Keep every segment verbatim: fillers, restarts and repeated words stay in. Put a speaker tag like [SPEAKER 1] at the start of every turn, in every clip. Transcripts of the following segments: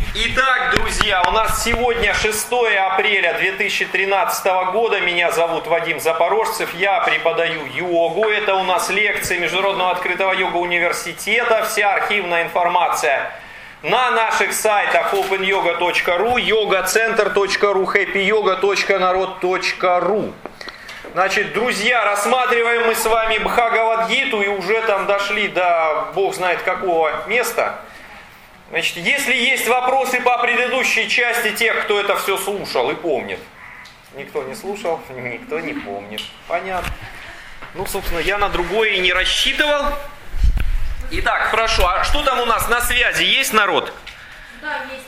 [SPEAKER 1] Итак, друзья, у нас сегодня шестое апреля две тысячи тринадцатого года. Меня зовут Вадим Запорожцев. Я преподаю йогу. Это у нас лекции Международного открытого йога-университета. Вся архивная информация на наших сайтах опен йога точка ру, йога центр точка ру, хэппи йога точка народ точка ру. Значит, друзья, рассматриваем мы с вами Бхагавад-гиту и уже там дошли до бог знает какого места. Значит, если есть вопросы по предыдущей части тех, кто это все слушал и помнит. Никто не слушал, никто не помнит. Понятно. Ну, собственно, я на другое и не рассчитывал. Итак, хорошо. А что там у нас на связи? Есть народ?
[SPEAKER 2] Да, есть.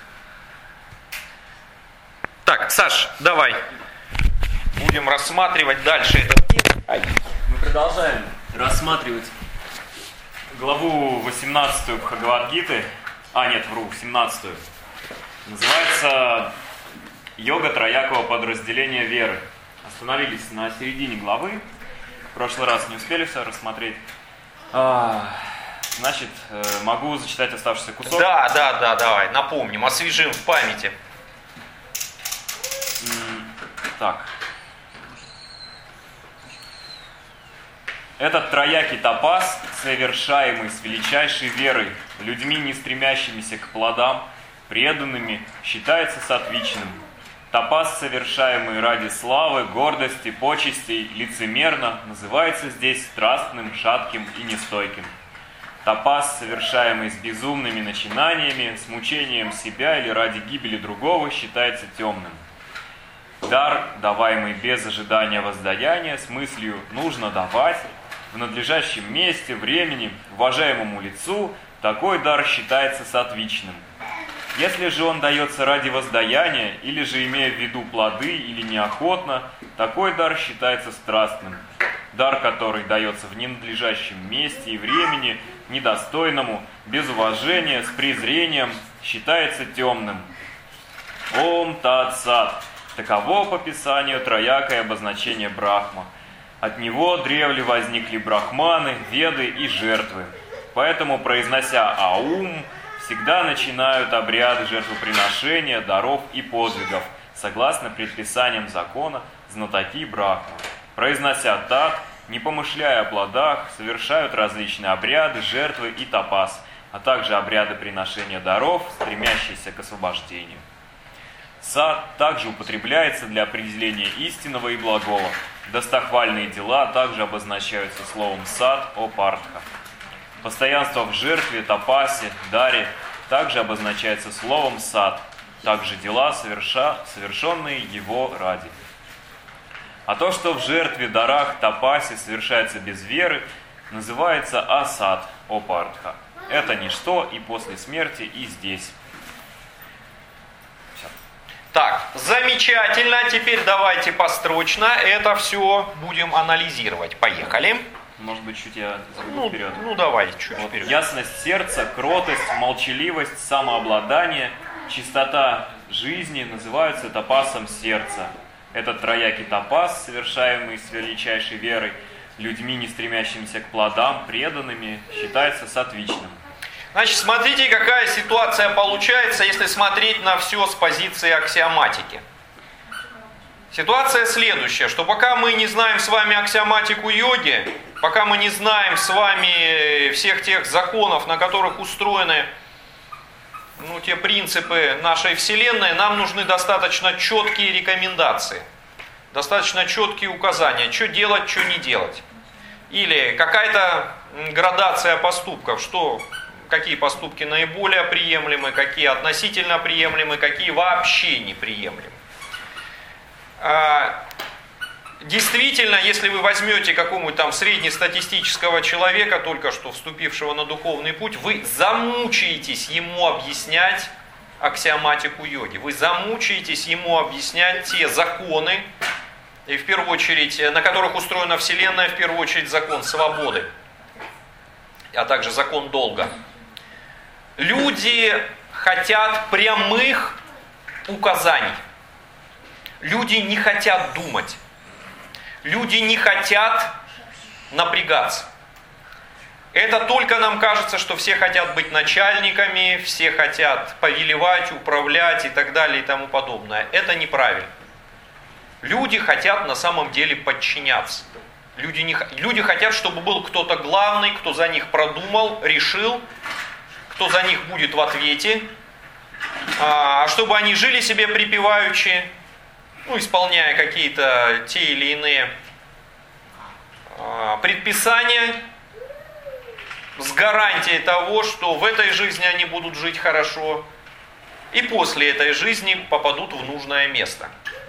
[SPEAKER 1] Так, Саш, давай. Будем рассматривать дальше этот текст.
[SPEAKER 3] Мы продолжаем рассматривать главу восемнадцатую Бхагавад-гиты. А, нет, вру, семнадцатую. Называется «Йога троякого подразделения веры». Остановились на середине главы. В прошлый раз не успели все рассмотреть. А, значит, могу зачитать оставшийся кусок?
[SPEAKER 1] Да, да, да, давай, напомним, освежим в памяти.
[SPEAKER 3] Так. Этот троякий тапас, совершаемый с величайшей верой, людьми, не стремящимися к плодам, преданными, считается сатвичным. Тапас, совершаемый ради славы, гордости, почестей, лицемерно, называется здесь страстным, шатким и нестойким. Тапас, совершаемый с безумными начинаниями, с мучением себя или ради гибели другого, считается темным. Дар, даваемый без ожидания воздаяния, с мыслью «нужно давать», в надлежащем месте, времени, уважаемому лицу, такой дар считается сатвичным. Если же он дается ради воздаяния, или же имея в виду плоды, или неохотно, такой дар считается страстным. Дар, который дается в ненадлежащем месте и времени, недостойному, без уважения, с презрением, считается темным. Ом Тат Сат. Таково по Писанию троякое обозначение Брахма. От него древле возникли брахманы, веды и жертвы. Поэтому, произнося Аум, всегда начинают обряды жертвоприношения, даров и подвигов, согласно предписаниям закона знатоки Брахма. Произнося Тат, не помышляя о плодах, совершают различные обряды, жертвы и тапас, а также обряды приношения даров, стремящиеся к освобождению. Сат также употребляется для определения истинного и благого. Достохвальные дела также обозначаются словом сат о партха. Постоянство в жертве, тапасе, даре также обозначается словом сат, также дела, соверша, совершенные его ради. А то, что в жертве, дарах, тапасе совершается без веры, называется асат о партха. Это ничто и после смерти, и здесь.
[SPEAKER 1] Так, замечательно. Теперь давайте построчно это все будем анализировать. Поехали.
[SPEAKER 3] Может быть, чуть я забегу
[SPEAKER 1] Ну,
[SPEAKER 3] вперед.
[SPEAKER 1] ну давай, чуть
[SPEAKER 3] Вот,
[SPEAKER 1] вперед.
[SPEAKER 3] ясность сердца, кротость, молчаливость, самообладание, чистота жизни называются тапасом сердца. Этот троякий тапас, совершаемый с величайшей верой, людьми, не стремящимися к плодам, преданными, считается сатвичным.
[SPEAKER 1] Значит, смотрите, какая ситуация получается, если смотреть на все с позиции аксиоматики. Ситуация следующая, что пока мы не знаем с вами аксиоматику йоги, пока мы не знаем с вами всех тех законов, на которых устроены ну, те принципы нашей Вселенной, нам нужны достаточно четкие рекомендации, достаточно четкие указания, что делать, что не делать. Или какая-то градация поступков, что... какие поступки наиболее приемлемы, какие относительно приемлемы, какие вообще неприемлемы. Действительно, если вы возьмете какого-нибудь там среднестатистического человека, только что вступившего на духовный путь, вы замучаетесь ему объяснять аксиоматику йоги. Вы замучаетесь ему объяснять те законы, и в первую очередь, на которых устроена Вселенная, в первую очередь закон свободы, а также закон долга. Люди хотят прямых указаний. Люди не хотят думать. Люди не хотят напрягаться. Это только нам кажется, что все хотят быть начальниками, все хотят повелевать, управлять и так далее и тому подобное. Это неправильно. Люди хотят на самом деле подчиняться. Люди, не, люди хотят, чтобы был кто-то главный, кто за них продумал, решил, кто за них будет в ответе, а чтобы они жили себе припеваючи, ну, исполняя какие-то те или иные а, предписания, с гарантией того, что в этой жизни они будут жить хорошо, и после этой жизни попадут в нужное место.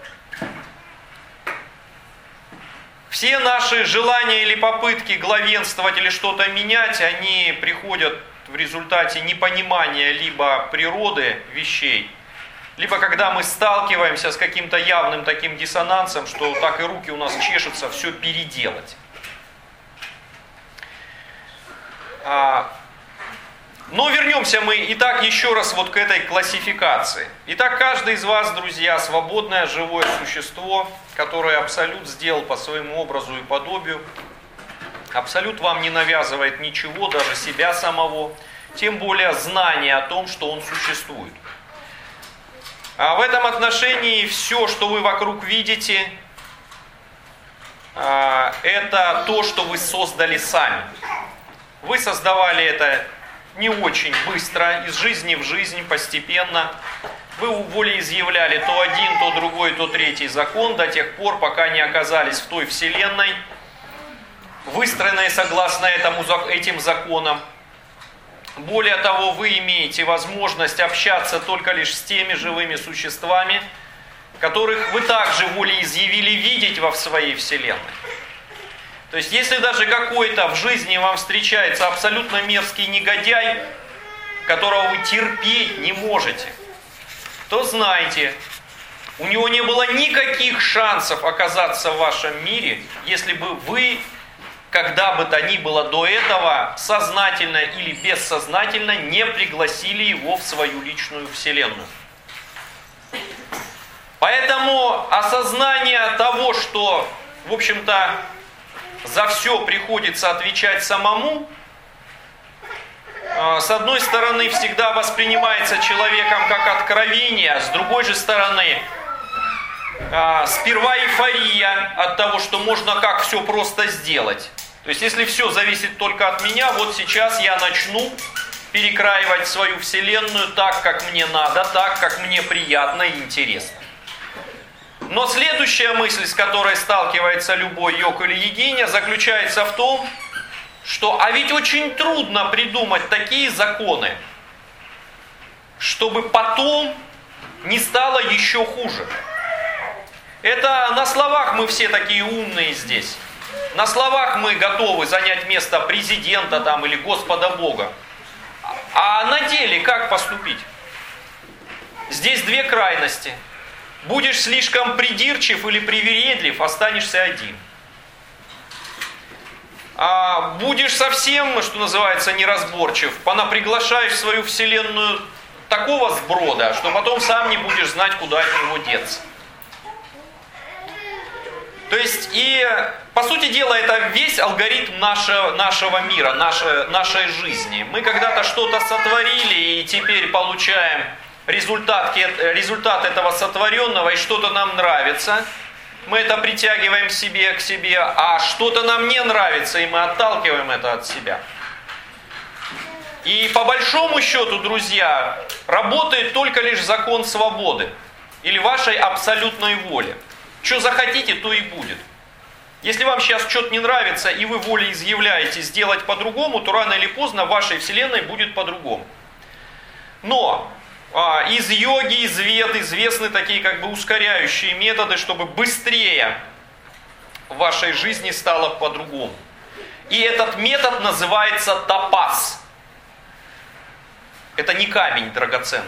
[SPEAKER 1] Все наши желания или попытки главенствовать или что-то менять, они приходят в результате непонимания либо природы вещей, либо когда мы сталкиваемся с каким-то явным таким диссонансом, что так и руки у нас чешутся все переделать. Но вернемся мы итак еще раз вот к этой классификации. Итак, каждый из вас, друзья, свободное живое существо, которое Абсолют сделал по своему образу и подобию. Абсолют вам не навязывает ничего, даже себя самого, тем более знание о том, что он существует. А в этом отношении все, что вы вокруг видите, это то, что вы создали сами. Вы создавали это не очень быстро, из жизни в жизнь, постепенно. Вы волеизъявляли то один, то другой, то третий закон до тех пор, пока не оказались в той вселенной, выстроенной согласно этому, этим законам. Более того, вы имеете возможность общаться только лишь с теми живыми существами, которых вы также волеизъявили видеть во своей вселенной. То есть, если даже какой-то в жизни вам встречается абсолютно мерзкий негодяй, которого вы терпеть не можете, то знайте, у него не было никаких шансов оказаться в вашем мире, если бы вы, когда бы то ни было до этого, сознательно или бессознательно не пригласили его в свою личную вселенную. Поэтому осознание того, что, в общем-то, за все приходится отвечать самому, с одной стороны, всегда воспринимается человеком как откровение, а с другой же стороны, сперва эйфория от того, что можно как все просто сделать. То есть, если все зависит только от меня, вот сейчас я начну перекраивать свою вселенную так, как мне надо, так, как мне приятно и интересно. Но следующая мысль, с которой сталкивается любой йог или йогиня, заключается в том, что а ведь очень трудно придумать такие законы, чтобы потом не стало еще хуже. Это на словах мы все такие умные здесь. На словах мы готовы занять место президента там, или Господа Бога. А на деле как поступить? Здесь две крайности. Будешь слишком придирчив или привередлив, останешься один. А будешь совсем, что называется, неразборчив, понаприглашаешь в свою вселенную такого сброда, что потом сам не будешь знать, куда от него деться. То есть, и по сути дела, это весь алгоритм нашего, нашего мира, нашей, нашей жизни. Мы когда-то что-то сотворили и теперь получаем результат, результат этого сотворенного, и что-то нам нравится. Мы это притягиваем себе к себе, а что-то нам не нравится, и мы отталкиваем это от себя. И по большому счету, друзья, работает только лишь закон свободы или вашей абсолютной воли. Что захотите, то и будет. Если вам сейчас что-то не нравится, и вы волеизъявляете сделать по-другому, то рано или поздно в вашей вселенной будет по-другому. Но а, из йоги, из вед известны такие как бы ускоряющие методы, чтобы быстрее в вашей жизни стало по-другому. И этот метод называется тапас. Это не камень драгоценный.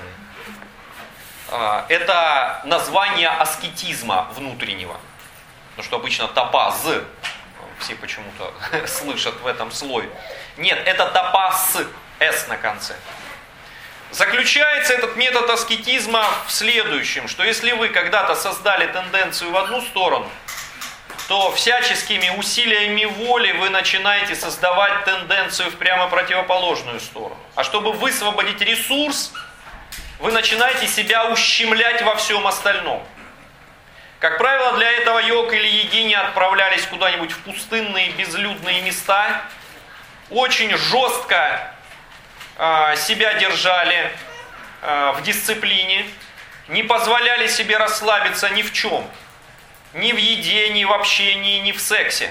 [SPEAKER 1] Это название аскетизма внутреннего. Потому что обычно тапаз, все почему-то слышат в этом слое. Нет, это тапас, с на конце. Заключается этот метод аскетизма в следующем, что если вы когда-то создали тенденцию в одну сторону, то всяческими усилиями воли вы начинаете создавать тенденцию в прямо противоположную сторону. А чтобы высвободить ресурс, вы начинаете себя ущемлять во всем остальном. Как правило, для этого йог или йогини отправлялись куда-нибудь в пустынные, безлюдные места, очень жестко э, себя держали э, в дисциплине, не позволяли себе расслабиться ни в чем. Ни в еде, ни в общении, ни в сексе.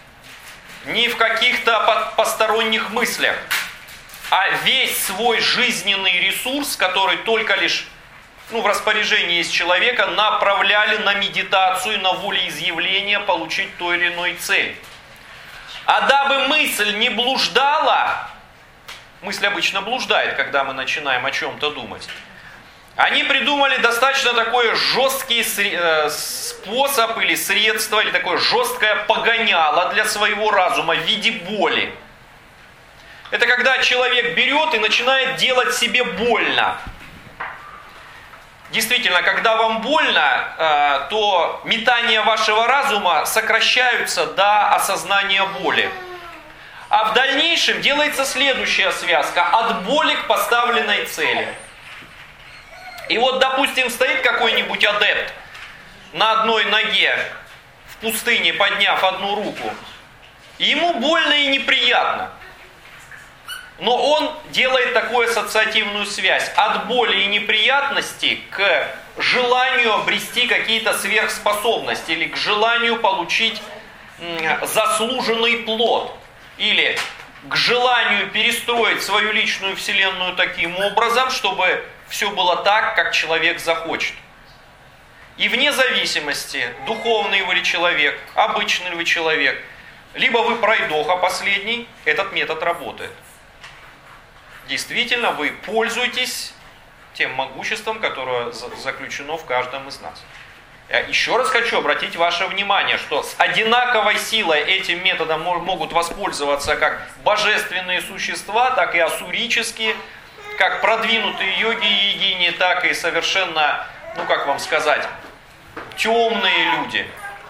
[SPEAKER 1] Ни в каких-то посторонних мыслях. А весь свой жизненный ресурс, который только лишь ну, в распоряжении есть человека, направляли на медитацию, на волеизъявление, получить той или иной цель. А дабы мысль не блуждала, мысль обычно блуждает, когда мы начинаем о чем-то думать, они придумали достаточно такой жесткий способ или средство, или такое жесткое погоняло для своего разума в виде боли. Это когда человек берет и начинает делать себе больно. Действительно, когда вам больно, то метания вашего разума сокращаются до осознания боли. А в дальнейшем делается следующая связка: от боли к поставленной цели. И вот, допустим, стоит какой-нибудь адепт на одной ноге в пустыне, подняв одну руку. И ему больно и неприятно. Но он делает такую ассоциативную связь от боли и неприятности к желанию обрести какие-то сверхспособности или к желанию получить заслуженный плод. Или к желанию перестроить свою личную вселенную таким образом, чтобы все было так, как человек захочет. И вне зависимости, духовный вы ли человек, обычный ли вы человек, либо вы пройдоха последний, этот метод работает. Действительно, вы пользуетесь тем могуществом, которое заключено в каждом из нас. Я еще раз хочу обратить ваше внимание, что с одинаковой силой этим методом могут воспользоваться как божественные существа, так и ассурические, как продвинутые йоги и йогини, так и совершенно, ну как вам сказать, темные люди.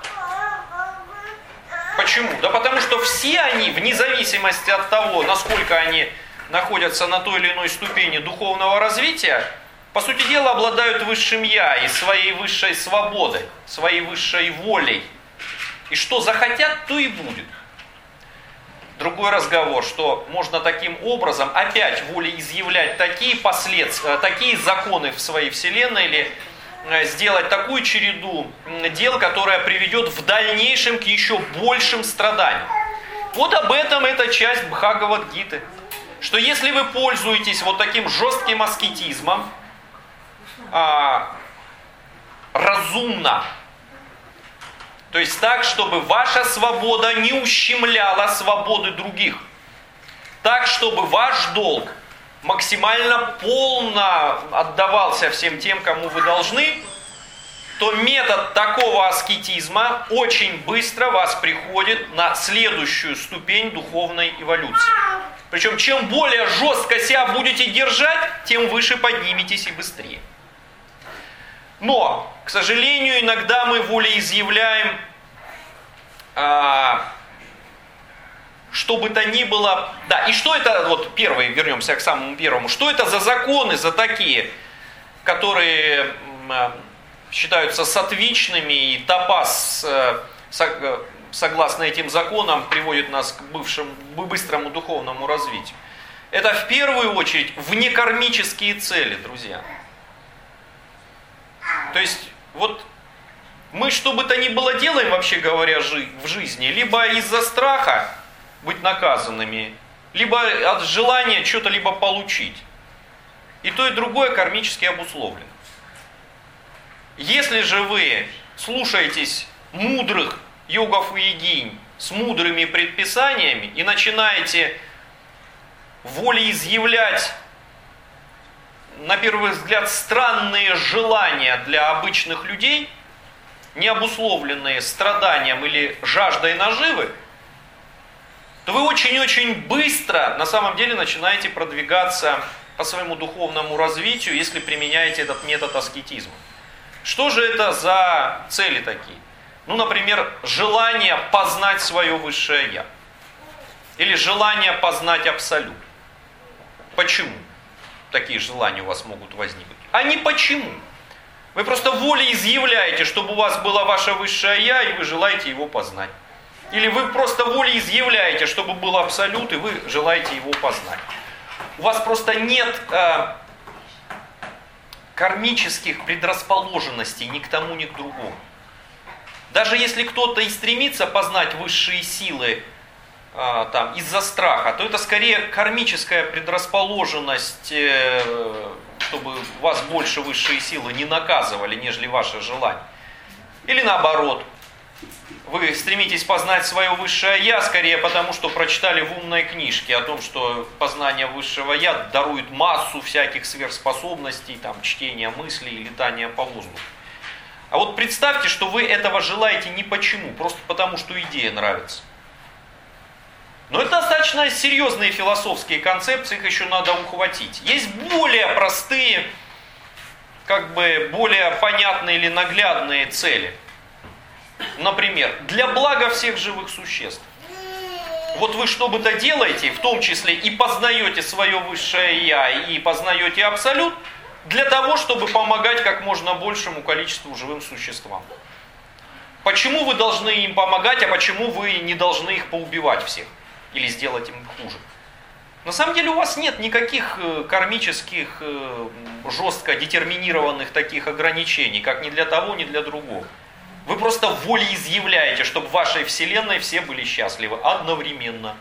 [SPEAKER 1] Почему? Да потому что все они, вне зависимости от того, насколько они находятся на той или иной ступени духовного развития, по сути дела обладают высшим я и своей высшей свободой, своей высшей волей. И что захотят, то и будет. Другой разговор, что можно таким образом опять волеизъявлять такие последствия, такие законы в своей вселенной, или сделать такую череду дел, которая приведет в дальнейшем к еще большим страданиям. Вот об этом эта часть Бхагавад-гиты. Что если вы пользуетесь вот таким жестким аскетизмом, а, разумно, то есть так, чтобы ваша свобода не ущемляла свободы других, так, чтобы ваш долг максимально полно отдавался всем тем, кому вы должны, то метод такого аскетизма очень быстро вас приходит на следующую ступень духовной эволюции. Причем, чем более жестко себя будете держать, тем выше подниметесь и быстрее. Но, к сожалению, иногда мы волеизъявляем, а, что бы то ни было... Да, и что это, вот первый, вернемся к самому первому, что это за законы, за такие, которые а, считаются сатвичными, и тапас, а, со, согласно этим законам, приводит нас к бывшему, быстрому духовному развитию. Это в первую очередь внекармические цели, друзья. То есть, вот мы что бы то ни было делаем, вообще говоря, в жизни, либо из-за страха быть наказанными, либо от желания что-то либо получить. И то, и другое кармически обусловлено. Если же вы слушаетесь мудрых йогов и йогинь с мудрыми предписаниями и начинаете волеизъявлять, на первый взгляд, странные желания для обычных людей, не обусловленные страданием или жаждой наживы, то вы очень-очень быстро на самом деле начинаете продвигаться по своему духовному развитию, если применяете этот метод аскетизма. Что же это за цели такие? Ну, например, желание познать свое высшее Я. Или желание познать Абсолют. Почему такие желания у вас могут возникнуть? А не почему. Вы просто волей изъявляете, чтобы у вас было ваше высшее Я, и вы желаете его познать. Или вы просто волей изъявляете, чтобы был Абсолют, и вы желаете его познать. У вас просто нет э, кармических предрасположенностей ни к тому, ни к другому. Даже если кто-то и стремится познать высшие силы э, там, из-за страха, то это скорее кармическая предрасположенность, э, чтобы вас больше высшие силы не наказывали, нежели ваше желание. Или наоборот. Вы стремитесь познать свое высшее Я, скорее потому, что прочитали в умной книжке о том, что познание высшего Я дарует массу всяких сверхспособностей, там, чтения мыслей, летания по воздуху. А вот представьте, что вы этого желаете не почему, просто потому, что идея нравится. Но это достаточно серьезные философские концепции, их еще надо ухватить. Есть более простые, как бы более понятные или наглядные цели. Например, для блага всех живых существ. Вот вы что бы то делаете, в том числе и познаете свое высшее Я, и познаете Абсолют, для того, чтобы помогать как можно большему количеству живым существам. Почему вы должны им помогать, а почему вы не должны их поубивать всех? Или сделать им хуже? На самом деле у вас нет никаких кармических, жестко детерминированных таких ограничений, как ни для того, ни для другого. Вы просто волеизъявляете, чтобы в вашей вселенной все были счастливы одновременно.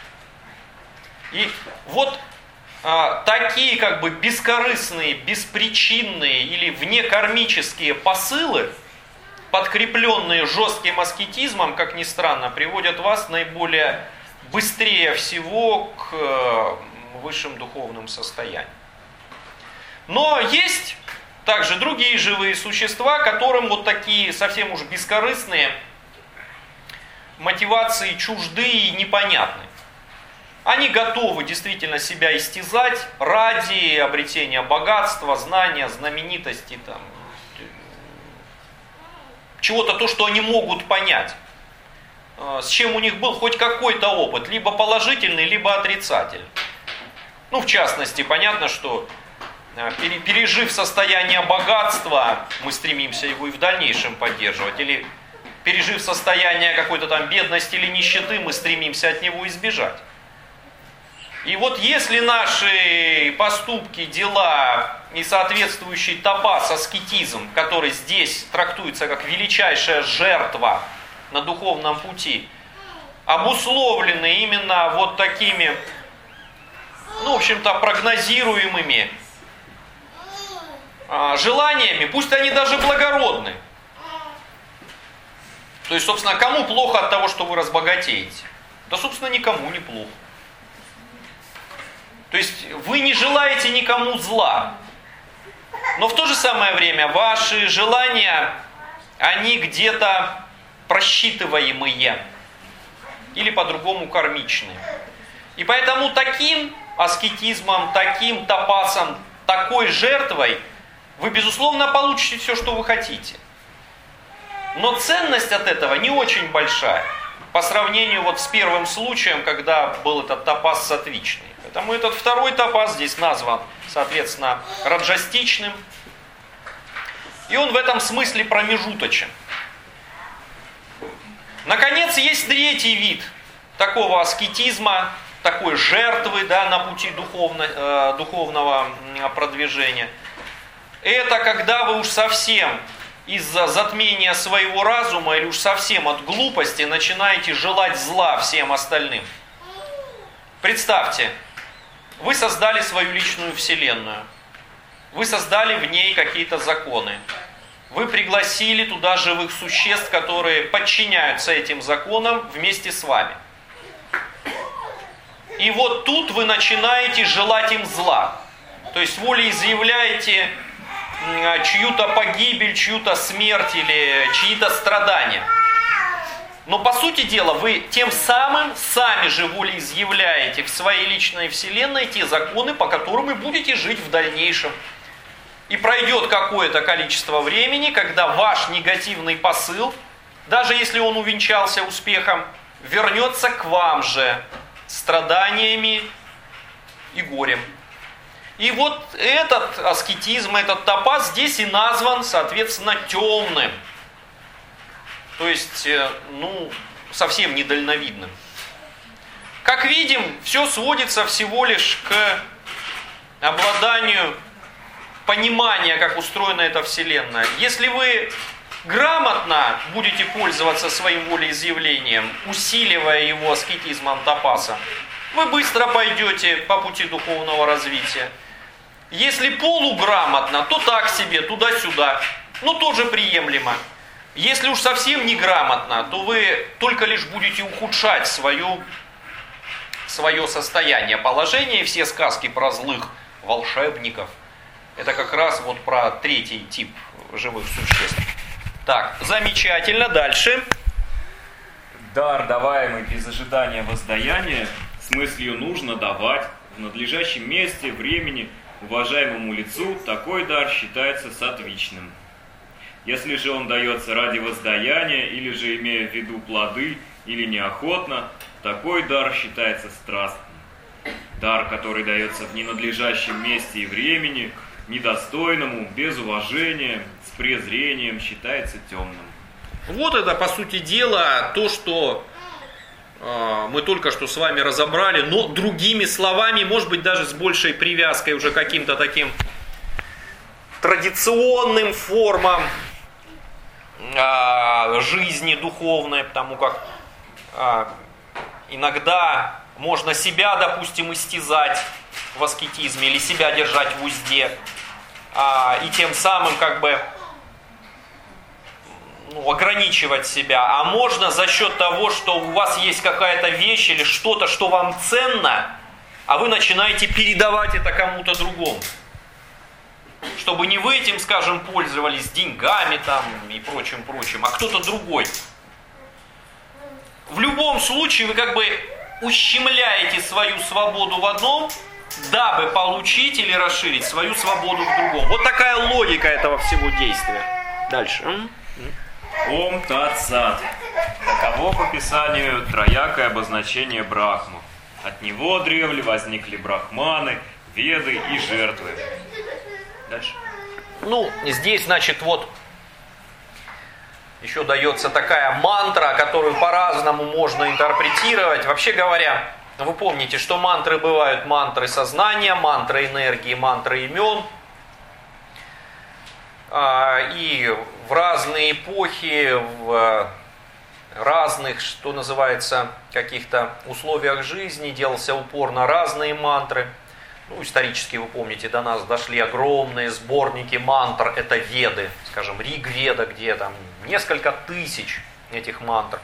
[SPEAKER 1] И вот а, такие как бы бескорыстные, беспричинные или внекармические посылы, подкрепленные жестким аскетизмом, как ни странно, приводят вас наиболее быстрее всего к э, высшим духовным состояниям. Но есть также другие живые существа, которым вот такие совсем уж бескорыстные мотивации чужды и непонятны. Они готовы действительно себя истязать ради обретения богатства, знания, знаменитости, там, чего-то, то, что они могут понять, с чем у них был хоть какой-то опыт, либо положительный, либо отрицательный. Ну, в частности, понятно, что пережив состояние богатства, мы стремимся его и в дальнейшем поддерживать. Или пережив состояние какой-то там бедности или нищеты, мы стремимся от него избежать. И вот если наши поступки, дела и соответствующий тапас, аскетизм, который здесь трактуется как величайшая жертва на духовном пути, обусловлены именно вот такими, ну, в общем-то, прогнозируемыми желаниями, пусть они даже благородны. То есть, собственно, кому плохо от того, что вы разбогатеете? Да, собственно, никому не плохо. То есть, вы не желаете никому зла. Но в то же самое время ваши желания, они где-то просчитываемые. Или по-другому кармичные. И поэтому таким аскетизмом, таким тапасом, такой жертвой вы, безусловно, получите все, что вы хотите. Но ценность от этого не очень большая. По сравнению вот с первым случаем, когда был этот тапас сатвичный. Поэтому этот второй тапас здесь назван, соответственно, раджастичным. И он в этом смысле промежуточен. Наконец, есть третий вид такого аскетизма, такой жертвы, да, на пути духовно, э, духовного продвижения. Это когда вы уж совсем из-за затмения своего разума или уж совсем от глупости начинаете желать зла всем остальным. Представьте, вы создали свою личную вселенную. Вы создали в ней какие-то законы. Вы пригласили туда живых существ, которые подчиняются этим законам вместе с вами. И вот тут вы начинаете желать им зла. То есть волеизъявляете чью-то погибель, чью-то смерть или чьи-то страдания. Но по сути дела вы тем самым сами же волеизъявляете в своей личной вселенной те законы, по которым вы будете жить в дальнейшем. И пройдет какое-то количество времени, когда ваш негативный посыл даже если он увенчался успехом, вернется к вам же страданиями и горем. И вот этот аскетизм, этот топаз здесь и назван, соответственно, темным. То есть, ну, совсем недальновидным. Как видим, все сводится всего лишь к обладанию понимания, как устроена эта Вселенная. Если вы грамотно будете пользоваться своим волеизъявлением, усиливая его аскетизмом топаса, вы быстро пойдете по пути духовного развития. Если полуграмотно, то так себе, туда-сюда, но тоже приемлемо. Если уж совсем неграмотно, то вы только лишь будете ухудшать свою, свое состояние, положение. И все сказки про злых волшебников, это как раз вот про третий тип живых существ. Так, замечательно, дальше.
[SPEAKER 3] Дар, даваемый без ожидания воздаяния, с мыслью нужно давать в надлежащем месте, времени, уважаемому лицу, такой дар считается сатвичным. Если же он дается ради воздаяния, или же имея в виду плоды, или неохотно, такой дар считается страстным. Дар, который дается в ненадлежащем месте и времени, недостойному, без уважения, с презрением, считается темным.
[SPEAKER 1] Вот это, по сути дела, то, что э, мы только что с вами разобрали, но другими словами, может быть, даже с большей привязкой уже к каким-то таким традиционным формам э, жизни духовной, потому как э, иногда можно себя, допустим, истязать в аскетизме или себя держать в узде, э, и тем самым как бы ну, ограничивать себя. А можно за счет того, что у вас есть какая-то вещь или что-то, что вам ценно, а вы начинаете передавать это кому-то другому. Чтобы не вы этим, скажем, пользовались деньгами там и прочим-прочим, а кто-то другой. В любом случае вы как бы ущемляете свою свободу в одном, дабы получить или расширить свою свободу в другом. Вот такая логика этого всего действия. Дальше.
[SPEAKER 3] Ом Тат Сат. Таково по Писанию троякое обозначение Брахмы. От него древле возникли брахманы, веды и жертвы. Дальше.
[SPEAKER 1] Ну, здесь, значит, вот еще дается такая мантра, которую по-разному можно интерпретировать. Вообще говоря, вы помните, что мантры бывают мантры сознания, мантры энергии, мантры имен. И в разные эпохи, в разных, что называется, каких-то условиях жизни делался упор на разные мантры. Ну, исторически, вы помните, до нас дошли огромные сборники мантр, это веды, скажем, Риг-веда, где там несколько тысяч этих мантр.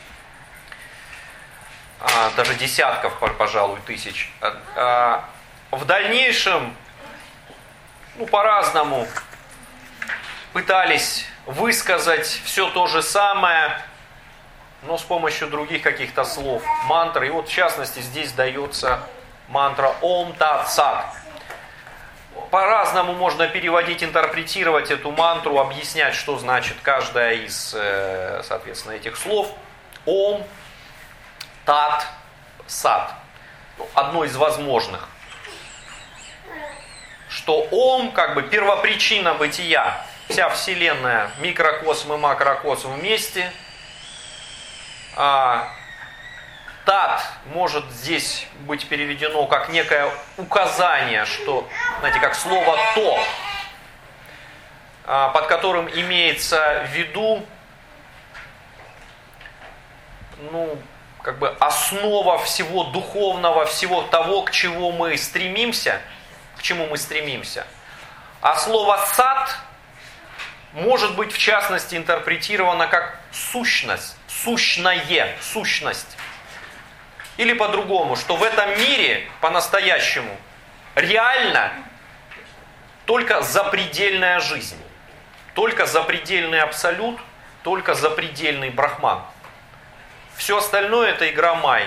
[SPEAKER 1] А, даже десятков, пожалуй, тысяч. А, в дальнейшем, ну, по-разному пытались высказать все то же самое, но с помощью других каких-то слов, мантр. И вот в частности здесь дается мантра Ом Тат Сат. По-разному можно переводить, интерпретировать эту мантру, объяснять, что значит каждая из, соответственно, этих слов. Ом Тат Сат. Одно из возможных. Что Ом как бы первопричина бытия. Вся Вселенная, микрокосм и макрокосм вместе. А, Тат может здесь быть переведено как некое указание, что, знаете, как слово «то», а, под которым имеется в виду, ну, как бы основа всего духовного, всего того, к чему мы стремимся, к чему мы стремимся. А слово «сат» может быть, в частности, интерпретировано как сущность, сущное, сущность. Или по-другому, что в этом мире по-настоящему реально только запредельная жизнь, только запредельный абсолют, только запредельный брахман. Все остальное это игра май.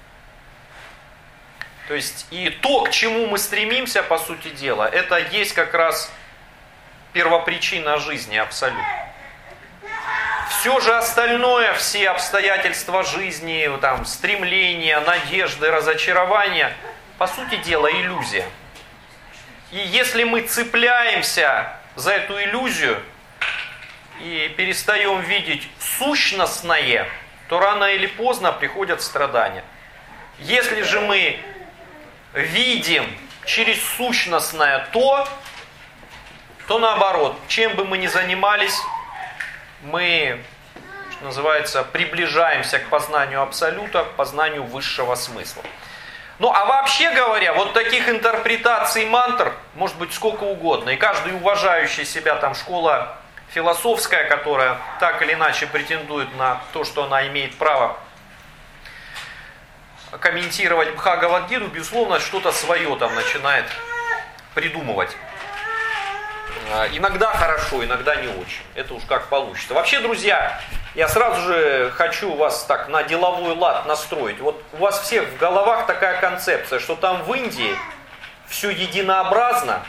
[SPEAKER 1] То есть и то, к чему мы стремимся, по сути дела, это есть как раз первопричина жизни абсолют. все же остальное, все обстоятельства жизни, там, стремления, надежды, разочарования, по сути дела, иллюзия. И если мы цепляемся за эту иллюзию и перестаем видеть сущностное, то рано или поздно приходят страдания. Если же мы видим через сущностное то, то наоборот, чем бы мы ни занимались, мы, что называется, приближаемся к познанию абсолюта, к познанию высшего смысла. Ну а вообще говоря, вот таких интерпретаций мантр может быть сколько угодно. И каждый уважающий себя там школа философская, которая так или иначе претендует на то, что она имеет право комментировать Бхагавад-гиту, безусловно, что-то свое там начинает придумывать. Иногда хорошо, иногда не очень. Это уж как получится. Вообще, друзья, я сразу же хочу вас так на деловой лад настроить. Вот у вас всех в головах такая концепция, что там в Индии все единообразно,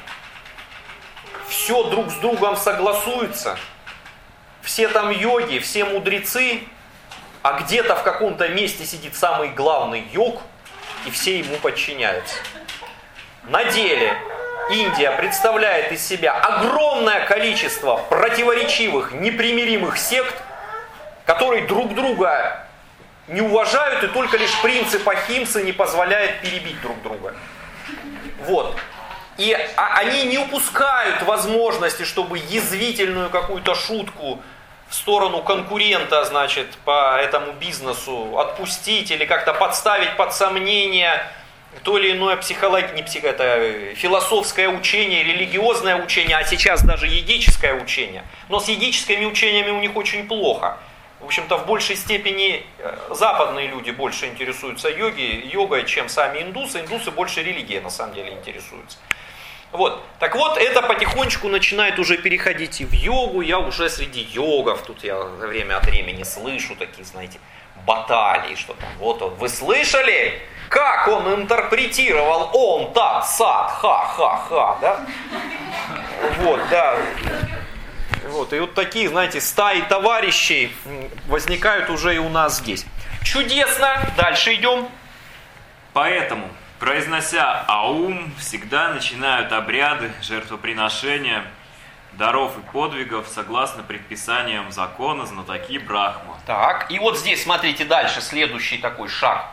[SPEAKER 1] все друг с другом согласуется, все там йоги, все мудрецы, а где-то в каком-то месте сидит самый главный йог, и все ему подчиняются. На деле Индия представляет из себя огромное количество противоречивых, непримиримых сект, которые друг друга не уважают, и только лишь принцип Ахимсы не позволяет перебить друг друга. Вот. И они не упускают возможности, чтобы язвительную какую-то шутку в сторону конкурента, значит, по этому бизнесу отпустить или как-то подставить под сомнение то или иное психолог... не психо... это философское учение, религиозное учение, а сейчас даже йогическое учение. Но с йогическими учениями у них очень плохо. В общем-то, в большей степени западные люди больше интересуются йоги, йогой, чем сами индусы. Индусы больше религией, на самом деле, интересуются. Вот. Так вот, это потихонечку начинает уже переходить и в йогу. Я уже среди йогов, тут я время от времени слышу такие, знаете, баталии, что там, вот он, вы слышали, как он интерпретировал он, тат, сад, ха-ха-ха, да? Вот, да. Вот, и вот такие, знаете, стаи товарищей возникают уже и у нас здесь. Чудесно, дальше идем.
[SPEAKER 3] Поэтому, произнося аум, всегда начинают обряды, жертвоприношения, даров и подвигов согласно предписаниям закона знатоки Брахма.
[SPEAKER 1] Так, и вот здесь, смотрите, дальше, следующий такой шаг.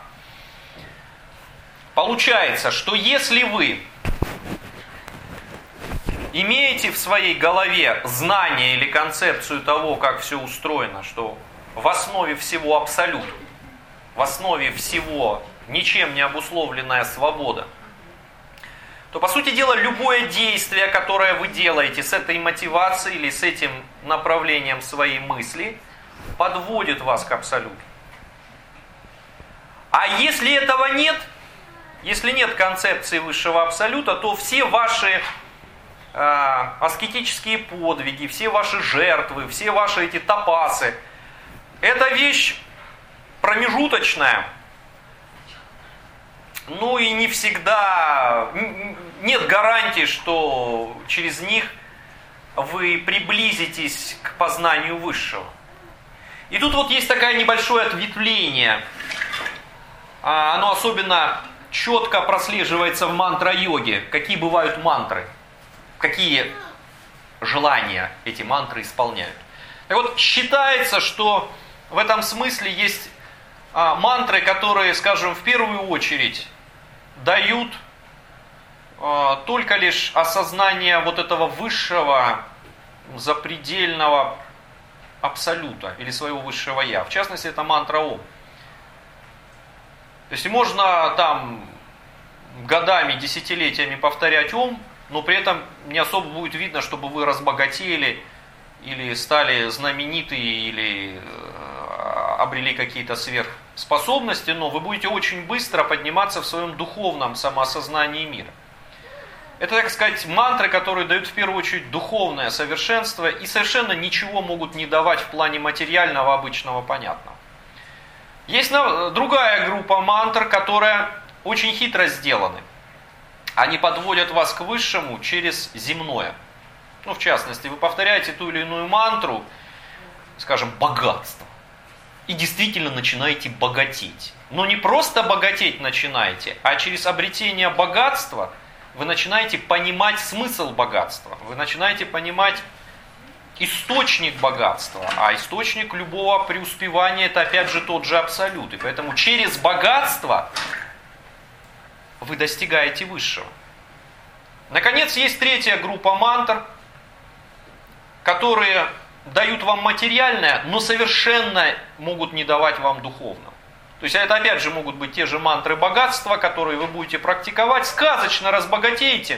[SPEAKER 1] Получается, что если вы имеете в своей голове знание или концепцию того, как все устроено, что в основе всего абсолют, в основе всего ничем не обусловленная свобода, то, по сути дела, любое действие, которое вы делаете с этой мотивацией или с этим направлением своей мысли, подводит вас к абсолюту. А если этого нет, если нет концепции высшего абсолюта, то все ваши э, аскетические подвиги, все ваши жертвы, все ваши эти тапасы, это вещь промежуточная. Ну и не всегда, нет гарантии, что через них вы приблизитесь к познанию высшего. И тут вот есть такое небольшое ответвление. Оно особенно четко прослеживается в мантра-йоге. Какие бывают мантры, какие желания эти мантры исполняют. Так вот, считается, что в этом смысле есть мантры, которые, скажем, в первую очередь дают э, только лишь осознание вот этого высшего, запредельного абсолюта или своего высшего я. В частности, это мантра Ом. То есть можно там годами, десятилетиями повторять Ом, но при этом не особо будет видно, чтобы вы разбогатели или стали знамениты, или э, обрели какие-то сверхспособности, но вы будете очень быстро подниматься в своем духовном самоосознании мира. Это, так сказать, мантры, которые дают в первую очередь духовное совершенство и совершенно ничего могут не давать в плане материального, обычного, понятного. Есть другая группа мантр, которая очень хитро сделаны. Они подводят вас к высшему через земное. Ну, в частности, вы повторяете ту или иную мантру, скажем, богатство. И действительно начинаете богатеть. Но не просто богатеть начинаете, а через обретение богатства вы начинаете понимать смысл богатства. Вы начинаете понимать источник богатства. А источник любого преуспевания — это опять же тот же абсолют. И поэтому через богатство вы достигаете высшего. Наконец, есть третья группа мантр, которые дают вам материальное, но совершенно могут не давать вам духовного. То есть это опять же могут быть те же мантры богатства, которые вы будете практиковать, сказочно разбогатеете,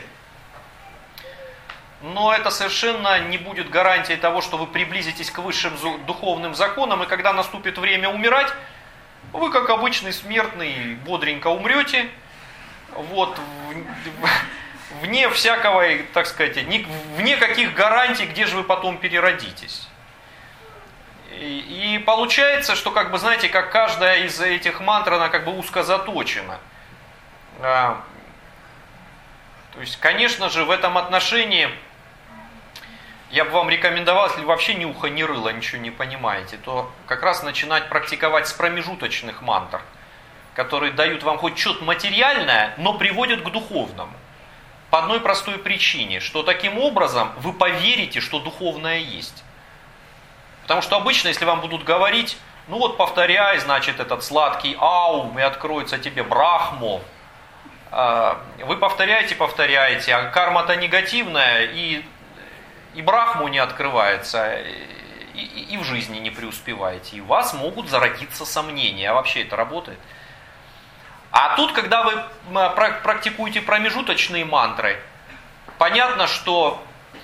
[SPEAKER 1] но это совершенно не будет гарантией того, что вы приблизитесь к высшим духовным законам, и когда наступит время умирать, вы, как обычный смертный, бодренько умрете, вот, вне всякого, так сказать, вне каких гарантий, где же вы потом переродитесь. И, и получается, что, как бы, знаете, как каждая из этих мантр, она как бы узко заточена. А, то есть, конечно же, в этом отношении я бы вам рекомендовал, если вы вообще ни уха, ни рыла, ничего не понимаете, то как раз начинать практиковать с промежуточных мантр, которые дают вам хоть что-то материальное, но приводят к духовному. По одной простой причине, что таким образом вы поверите, что духовное есть. Потому что обычно, если вам будут говорить, ну вот повторяй, значит, этот сладкий аум, и откроется тебе брахмо, вы повторяете, повторяете, а карма-то негативная, и, и брахму не открывается, и, и в жизни не преуспеваете. И у вас могут зародиться сомнения, а вообще это работает? А тут, когда вы практикуете промежуточные мантры, понятно, что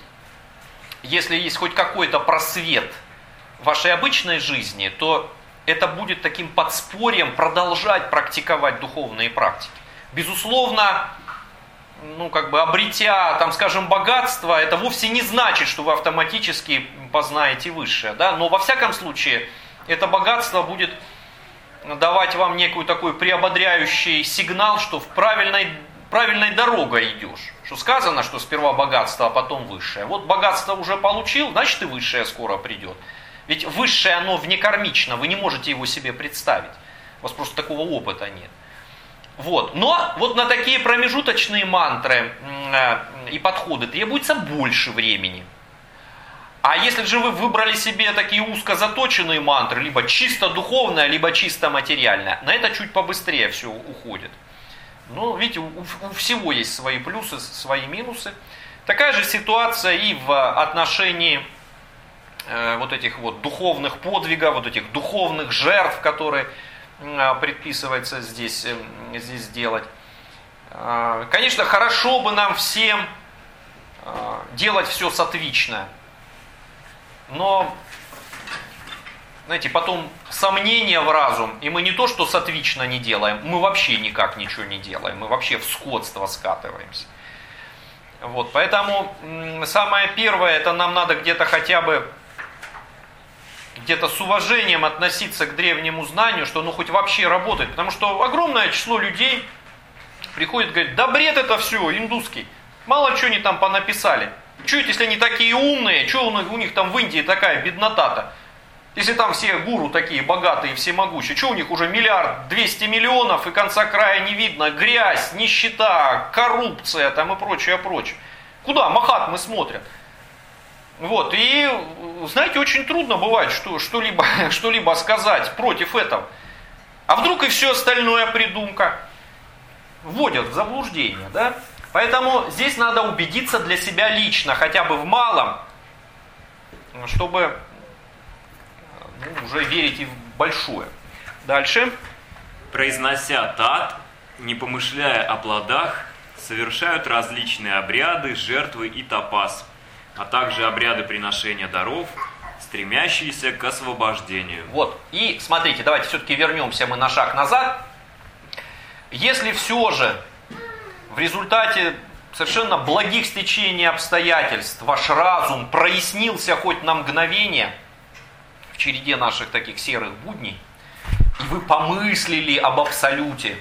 [SPEAKER 1] если есть хоть какой-то просвет в вашей обычной жизни, то это будет таким подспорьем продолжать практиковать духовные практики. Безусловно, ну, как бы обретя, там, скажем, богатство, это вовсе не значит, что вы автоматически познаете высшее, да? Но во всяком случае, это богатство будет давать вам некую такой приободряющий сигнал, что в правильной, правильной дорогой идешь. Что сказано, что сперва богатство, а потом высшее. Вот богатство уже получил, значит и высшее скоро придет. Ведь высшее, оно внекармично, вы не можете его себе представить. У вас просто такого опыта нет. Вот. Но вот на такие промежуточные мантры и подходы требуется больше времени. А если же вы выбрали себе такие узко заточенные мантры, либо чисто духовное, либо чисто материальное, на это чуть побыстрее все уходит. Ну, видите, у, у всего есть свои плюсы, свои минусы. Такая же ситуация и в отношении э, вот этих вот духовных подвигов, вот этих духовных жертв, которые э, предписывается здесь, э, здесь делать. Э, конечно, хорошо бы нам всем э, делать все сатвично. Но, знаете, потом сомнения в разум, и мы не то, что сатвично не делаем, мы вообще никак ничего не делаем, мы вообще в скотство скатываемся. Вот, поэтому самое первое, это нам надо где-то хотя бы, где-то с уважением относиться к древнему знанию, что оно хоть вообще работает. Потому что огромное число людей приходит и говорит, да бред это все, индусский, мало чего они там понаписали. Что это, если они такие умные, что у них там в Индии такая беднота-то? Если там все гуру такие богатые, всемогущие, что у них уже миллиард двести миллионов и конца края не видно, грязь, нищета, коррупция там и прочее, прочее. Куда Махатмы смотрят? Вот, и, знаете, очень трудно бывает что, что-либо, что-либо сказать против этого. А вдруг и все остальное придумка? Вводят в заблуждение, да? Поэтому здесь надо убедиться для себя лично, хотя бы в малом, чтобы ну, уже верить и в большое. Дальше.
[SPEAKER 3] Произнося тат, не помышляя о плодах, совершают различные обряды, жертвы и тапас, а также обряды приношения даров, стремящиеся к освобождению.
[SPEAKER 1] Вот, и смотрите, давайте все-таки вернемся мы на шаг назад. Если все же в результате совершенно благих стечений обстоятельств ваш разум прояснился хоть на мгновение в череде наших таких серых будней, и вы помыслили об абсолюте,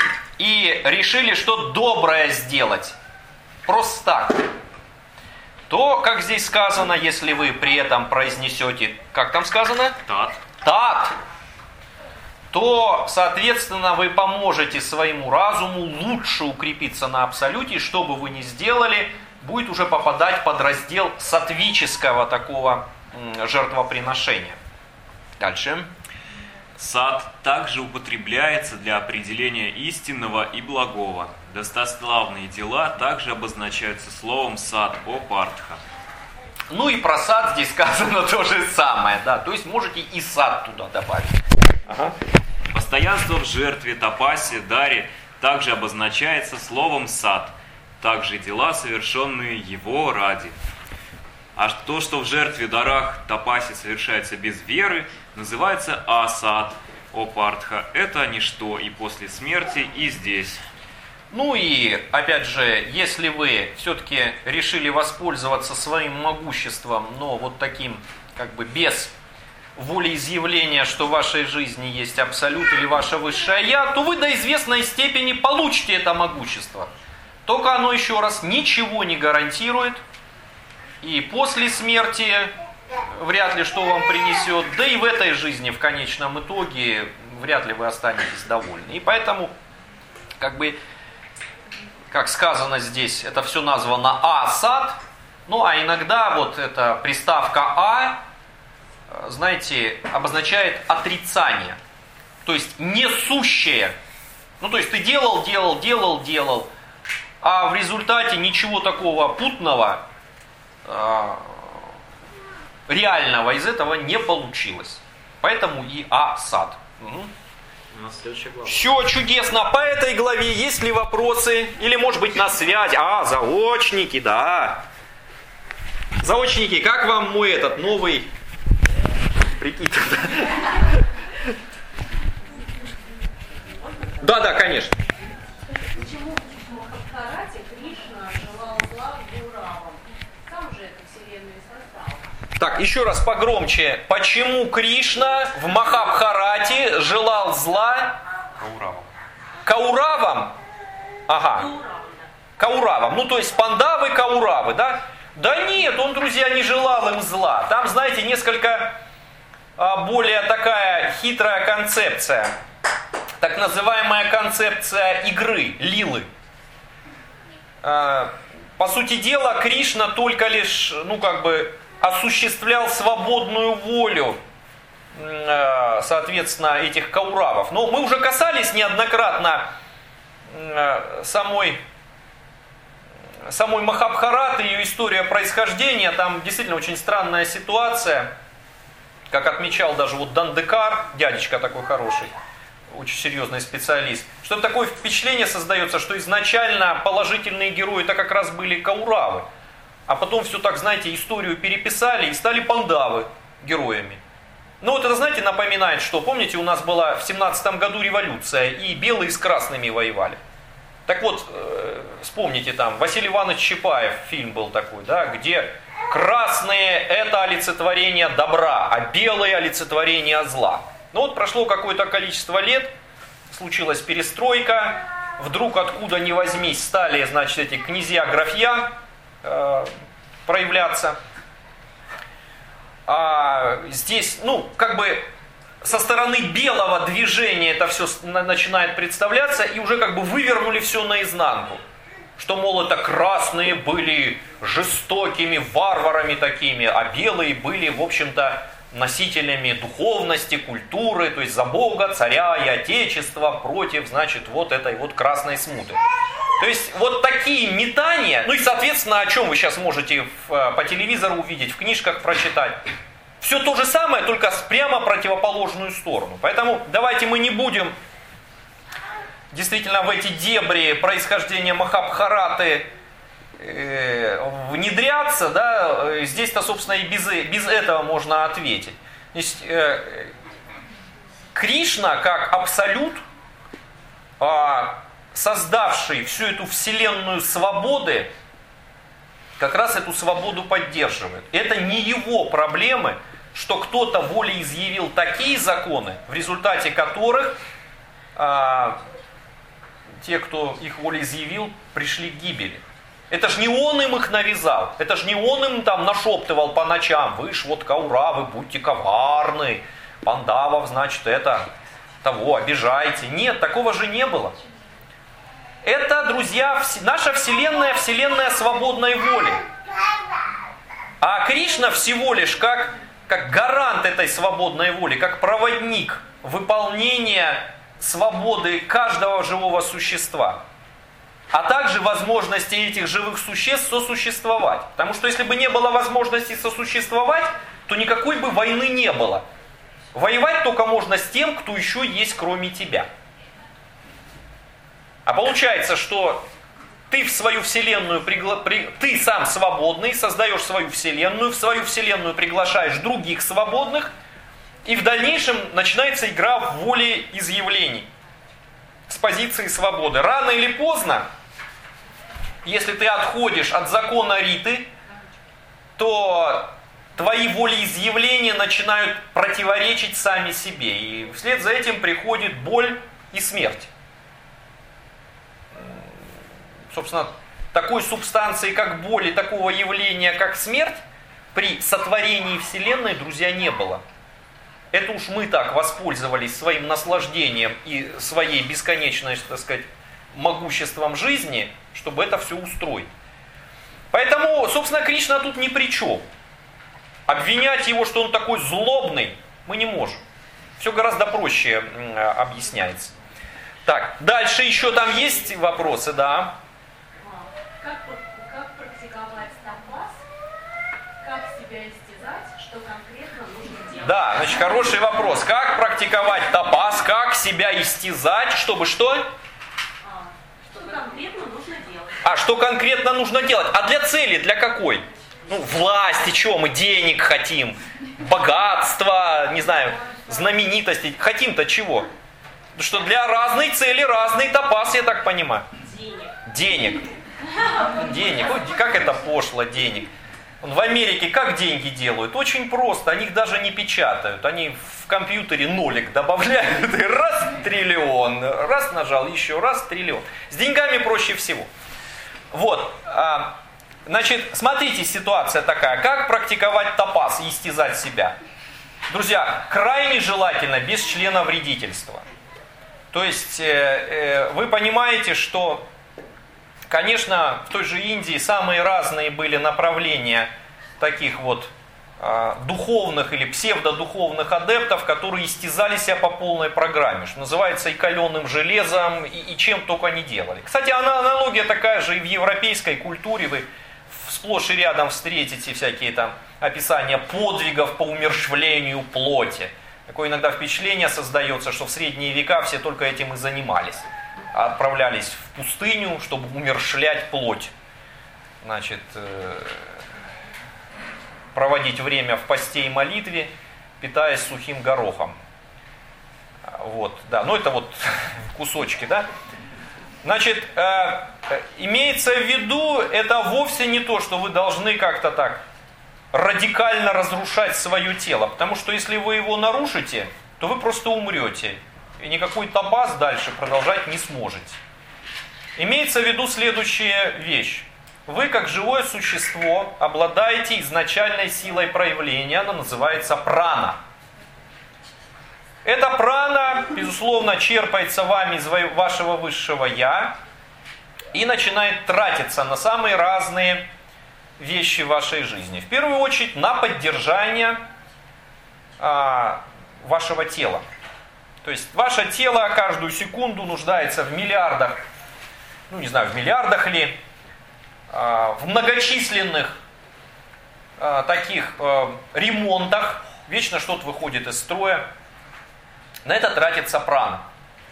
[SPEAKER 1] и решили что-то доброе сделать, просто так, то, как здесь сказано, если вы при этом произнесете, как там сказано?
[SPEAKER 3] Тат.
[SPEAKER 1] Тат, то, соответственно, вы поможете своему разуму лучше укрепиться на абсолюте, и что бы вы ни сделали, будет уже попадать под раздел сатвического такого жертвоприношения. Дальше.
[SPEAKER 3] Сат также употребляется для определения истинного и благого. Достославные дела также обозначаются словом сат о партха.
[SPEAKER 1] Ну и про сад здесь сказано то же самое, да, то есть можете и сад туда добавить. Ага.
[SPEAKER 3] Постоянство в жертве, тапасе, даре также обозначается словом сат, также дела, совершенные его ради. А то, что в жертве, дарах, тапасе совершается без веры, называется асад, о партха. Это ничто и после смерти, и здесь.
[SPEAKER 1] Ну и, опять же, если вы все-таки решили воспользоваться своим могуществом, но вот таким, как бы без волеизъявления, что в вашей жизни есть абсолют или ваше высшее я, то вы до известной степени получите это могущество. Только оно, еще раз, ничего не гарантирует. И после смерти вряд ли что вам принесет, да и в этой жизни в конечном итоге вряд ли вы останетесь довольны. И поэтому, как бы, как сказано здесь, это все названо асад, ну а иногда вот эта приставка а, знаете, обозначает отрицание, то есть несущее. Ну то есть ты делал, делал, делал, делал, а в результате ничего такого путного, реального из этого не получилось. Поэтому и асад. Угу. Все чудесно. По этой главе есть ли вопросы? Или, может быть, на связь? А, заочники, да. Заочники, как вам мой этот новый прикид? Да, да, конечно.
[SPEAKER 2] Почему в Махабхарате Кришна желал зла Кауравам? Сам же эту вселенную создал.
[SPEAKER 1] Так, еще раз погромче. Почему Кришна в Махабхарате желал зла
[SPEAKER 3] Кауравам.
[SPEAKER 1] Кауравам? Ага. Кауравам. Ну, то есть пандавы, Кауравы, да? Да нет, он, друзья, не желал им зла. Там, знаете, несколько а, более такая хитрая концепция. Так называемая концепция игры, лилы. А, по сути дела, Кришна только лишь, ну, как бы, осуществлял свободную волю, соответственно, этих кауравов. Но мы уже касались неоднократно самой, самой Махабхараты, ее история происхождения. Там действительно очень странная ситуация, как отмечал даже вот Дандекар, дядечка такой хороший, очень серьезный специалист, что такое впечатление создается, что изначально положительные герои это как раз были кауравы. А потом все так, знаете, историю переписали и стали пандавы героями. Ну вот это, знаете, напоминает, что, помните, у нас была в семнадцатом году революция, и белые с красными воевали. Так вот, э, вспомните там, Василий Иванович Чапаев, фильм был такой, да, где красные это олицетворение добра, а белые олицетворение зла. Ну вот прошло какое-то количество лет, случилась перестройка, вдруг откуда ни возьмись стали, значит, эти князья-графья, проявляться. А здесь, ну, как бы со стороны белого движения это все начинает представляться, и уже как бы вывернули все наизнанку. Что, мол, это красные были жестокими варварами такими, а белые были, в общем-то, носителями духовности, культуры, то есть за Бога, царя и отечества против, значит, вот этой вот красной смуты. То есть вот такие метания, ну и соответственно, о чем вы сейчас можете в, по телевизору увидеть, в книжках прочитать. Все то же самое, только с прямо противоположную сторону. Поэтому давайте мы не будем действительно в эти дебри происхождения Махабхараты э, внедряться. Да? Здесь-то, собственно, и без, без этого можно ответить. То есть, э, Кришна как абсолют, э, создавший всю эту вселенную свободы, как раз эту свободу поддерживает. Это не его проблемы, что кто-то волеизъявил такие законы, в результате которых а, те, кто их волеизъявил, пришли к гибели. Это ж не он им их навязал, это ж не он им там нашептывал по ночам: вы ж вот кауравы, будьте коварны, пандавов, значит, это, того, обижаете. Нет, такого же не было. Это, друзья, наша Вселенная, Вселенная свободной воли. А Кришна всего лишь как, как гарант этой свободной воли, как проводник выполнения свободы каждого живого существа. А также возможности этих живых существ сосуществовать. Потому что если бы не было возможности сосуществовать, то никакой бы войны не было. Воевать только можно с тем, кто еще есть кроме тебя. А получается, что ты в свою вселенную, пригла... при... ты сам свободный, создаешь свою вселенную, в свою вселенную приглашаешь других свободных, и в дальнейшем начинается игра в волеизъявлений с позиции свободы. Рано или поздно, если ты отходишь от закона Риты, то твои волеизъявления начинают противоречить сами себе. И вслед за этим приходит боль и смерть. Собственно, такой субстанции, как боль, и такого явления, как смерть, при сотворении Вселенной, друзья, не было. Это уж мы так воспользовались своим наслаждением и своей бесконечной, так сказать, могуществом жизни, чтобы это все устроить. Поэтому, собственно, Кришна тут ни при чем. Обвинять его, что он такой злобный, мы не можем. Все гораздо проще объясняется. Так, дальше еще там есть вопросы, да?
[SPEAKER 2] Как, как практиковать тапас? Как себя истязать? Что конкретно нужно делать?
[SPEAKER 1] Да, значит, хороший вопрос. Как практиковать тапас? Как себя истязать? Чтобы что?
[SPEAKER 2] А, что конкретно нужно делать?
[SPEAKER 1] А что конкретно нужно делать? А для цели, для какой? Ну, власти, чего мы? Денег хотим, богатства, не знаю, знаменитости. Хотим-то чего? Потому что для разной цели разный тапас, я так понимаю.
[SPEAKER 2] Денег.
[SPEAKER 1] Денег. Денег. Ой, как это пошло, денег. В Америке как деньги делают? Очень просто. Они их даже не печатают. Они в компьютере нолик добавляют. И раз триллион. Раз нажал, еще раз триллион. С деньгами проще всего. Вот. Значит, смотрите, ситуация такая. Как практиковать тапас и истязать себя? Друзья, крайне желательно без члена вредительства. То есть, вы понимаете, что... Конечно, в той же Индии самые разные были направления таких вот э, духовных или псевдодуховных адептов, которые истязали себя по полной программе, что называется, и каленым железом, и, и чем только они делали. Кстати, аналогия такая же и в европейской культуре. Вы сплошь и рядом встретите всякие там описания подвигов по умерщвлению плоти. Такое иногда впечатление создается, что в средние века все только этим и занимались. Отправлялись в пустыню, чтобы умерщвлять плоть. Значит, проводить время в посте и молитве, питаясь сухим горохом. Вот, да, ну это вот кусочки, да. Значит, э, имеется в виду, это вовсе не то, что вы должны как-то так радикально разрушать свое тело. Потому что если вы его нарушите, то вы просто умрете. И никакой тапас дальше продолжать не сможете. Имеется в виду следующая вещь. Вы, как живое существо, обладаете изначальной силой проявления, она называется прана. Эта прана, безусловно, черпается вами из вашего высшего «я» и начинает тратиться на самые разные вещи в вашей жизни. В первую очередь на поддержание а, вашего тела. То есть ваше тело каждую секунду нуждается в миллиардах, ну не знаю, в миллиардах ли, в многочисленных таких ремонтах, вечно что-то выходит из строя. На это тратится прана.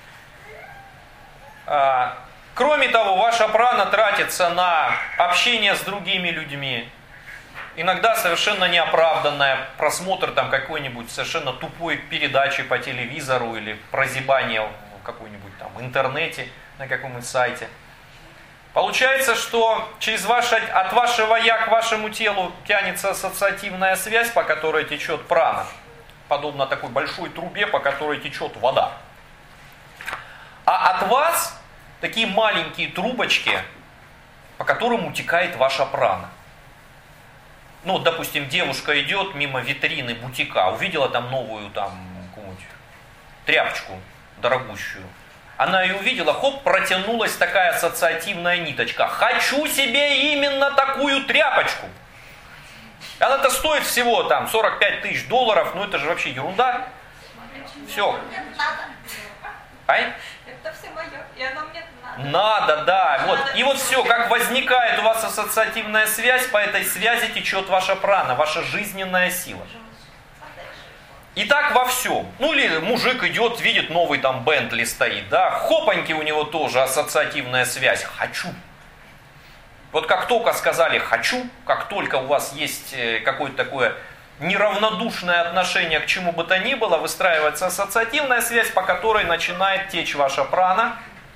[SPEAKER 1] Кроме того, ваша прана тратится на общение с другими людьми. Иногда совершенно неоправданное просмотр там какой-нибудь совершенно тупой передачи по телевизору или прозябание в какой-нибудь там интернете, на каком-нибудь сайте. Получается, что через ваше, от вашего «я» к вашему телу тянется ассоциативная связь, по которой течет прана, подобно такой большой трубе, по которой течет вода. А от вас такие маленькие трубочки по которым утекает ваша прана. Ну, вот, допустим, девушка идет мимо витрины бутика, увидела там новую там какую-нибудь тряпочку дорогущую. Она ее увидела, хоп, протянулась такая ассоциативная ниточка. Хочу себе именно такую тряпочку. Она-то стоит всего там сорок пять тысяч долларов, ну это же вообще ерунда. Все. Ай?
[SPEAKER 4] Это все мое, и оно мне надо.
[SPEAKER 1] Надо, да. Вот. И вот все, как возникает у вас ассоциативная связь, по этой связи течет ваша прана, ваша жизненная сила. И так во всем. Ну или мужик идет, видит новый там Бентли стоит, да, хопаньки у него тоже ассоциативная связь. Хочу. Вот как только сказали «хочу», как только у вас есть какое-то такое неравнодушное отношение к чему бы то ни было, выстраивается ассоциативная связь, по которой начинает течь ваша прана.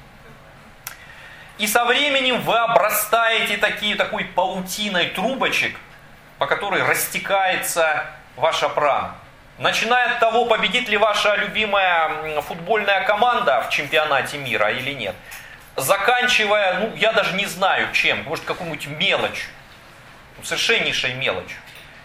[SPEAKER 1] И со временем вы обрастаете такие, такой паутиной трубочек, по которой растекается ваша прана. Начиная от того, победит ли ваша любимая футбольная команда в чемпионате мира или нет. Заканчивая, ну, я даже не знаю чем, может, какую-нибудь мелочь, совершеннейшей мелочью.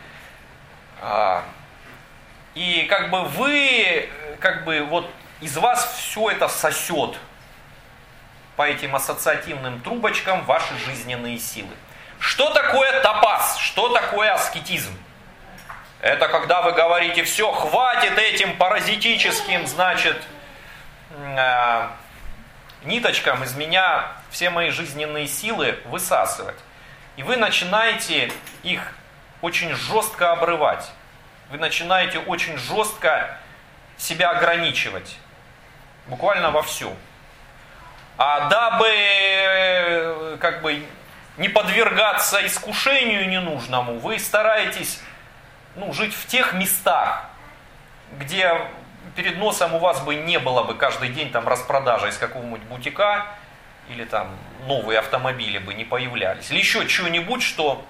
[SPEAKER 1] И как бы вы, как бы вот из вас все это сосет по этим ассоциативным трубочкам ваши жизненные силы. Что такое тапас? Что такое аскетизм? Это когда вы говорите, все, хватит этим паразитическим, значит, э, ниточкам из меня все мои жизненные силы высасывать. И вы начинаете их очень жестко обрывать. Вы начинаете очень жестко себя ограничивать. Буквально во всем. А дабы как бы не подвергаться искушению ненужному, вы стараетесь ну, жить в тех местах, где перед носом у вас бы не было бы каждый день там распродажа из какого-нибудь бутика, или там новые автомобили бы не появлялись, или еще чего-нибудь, что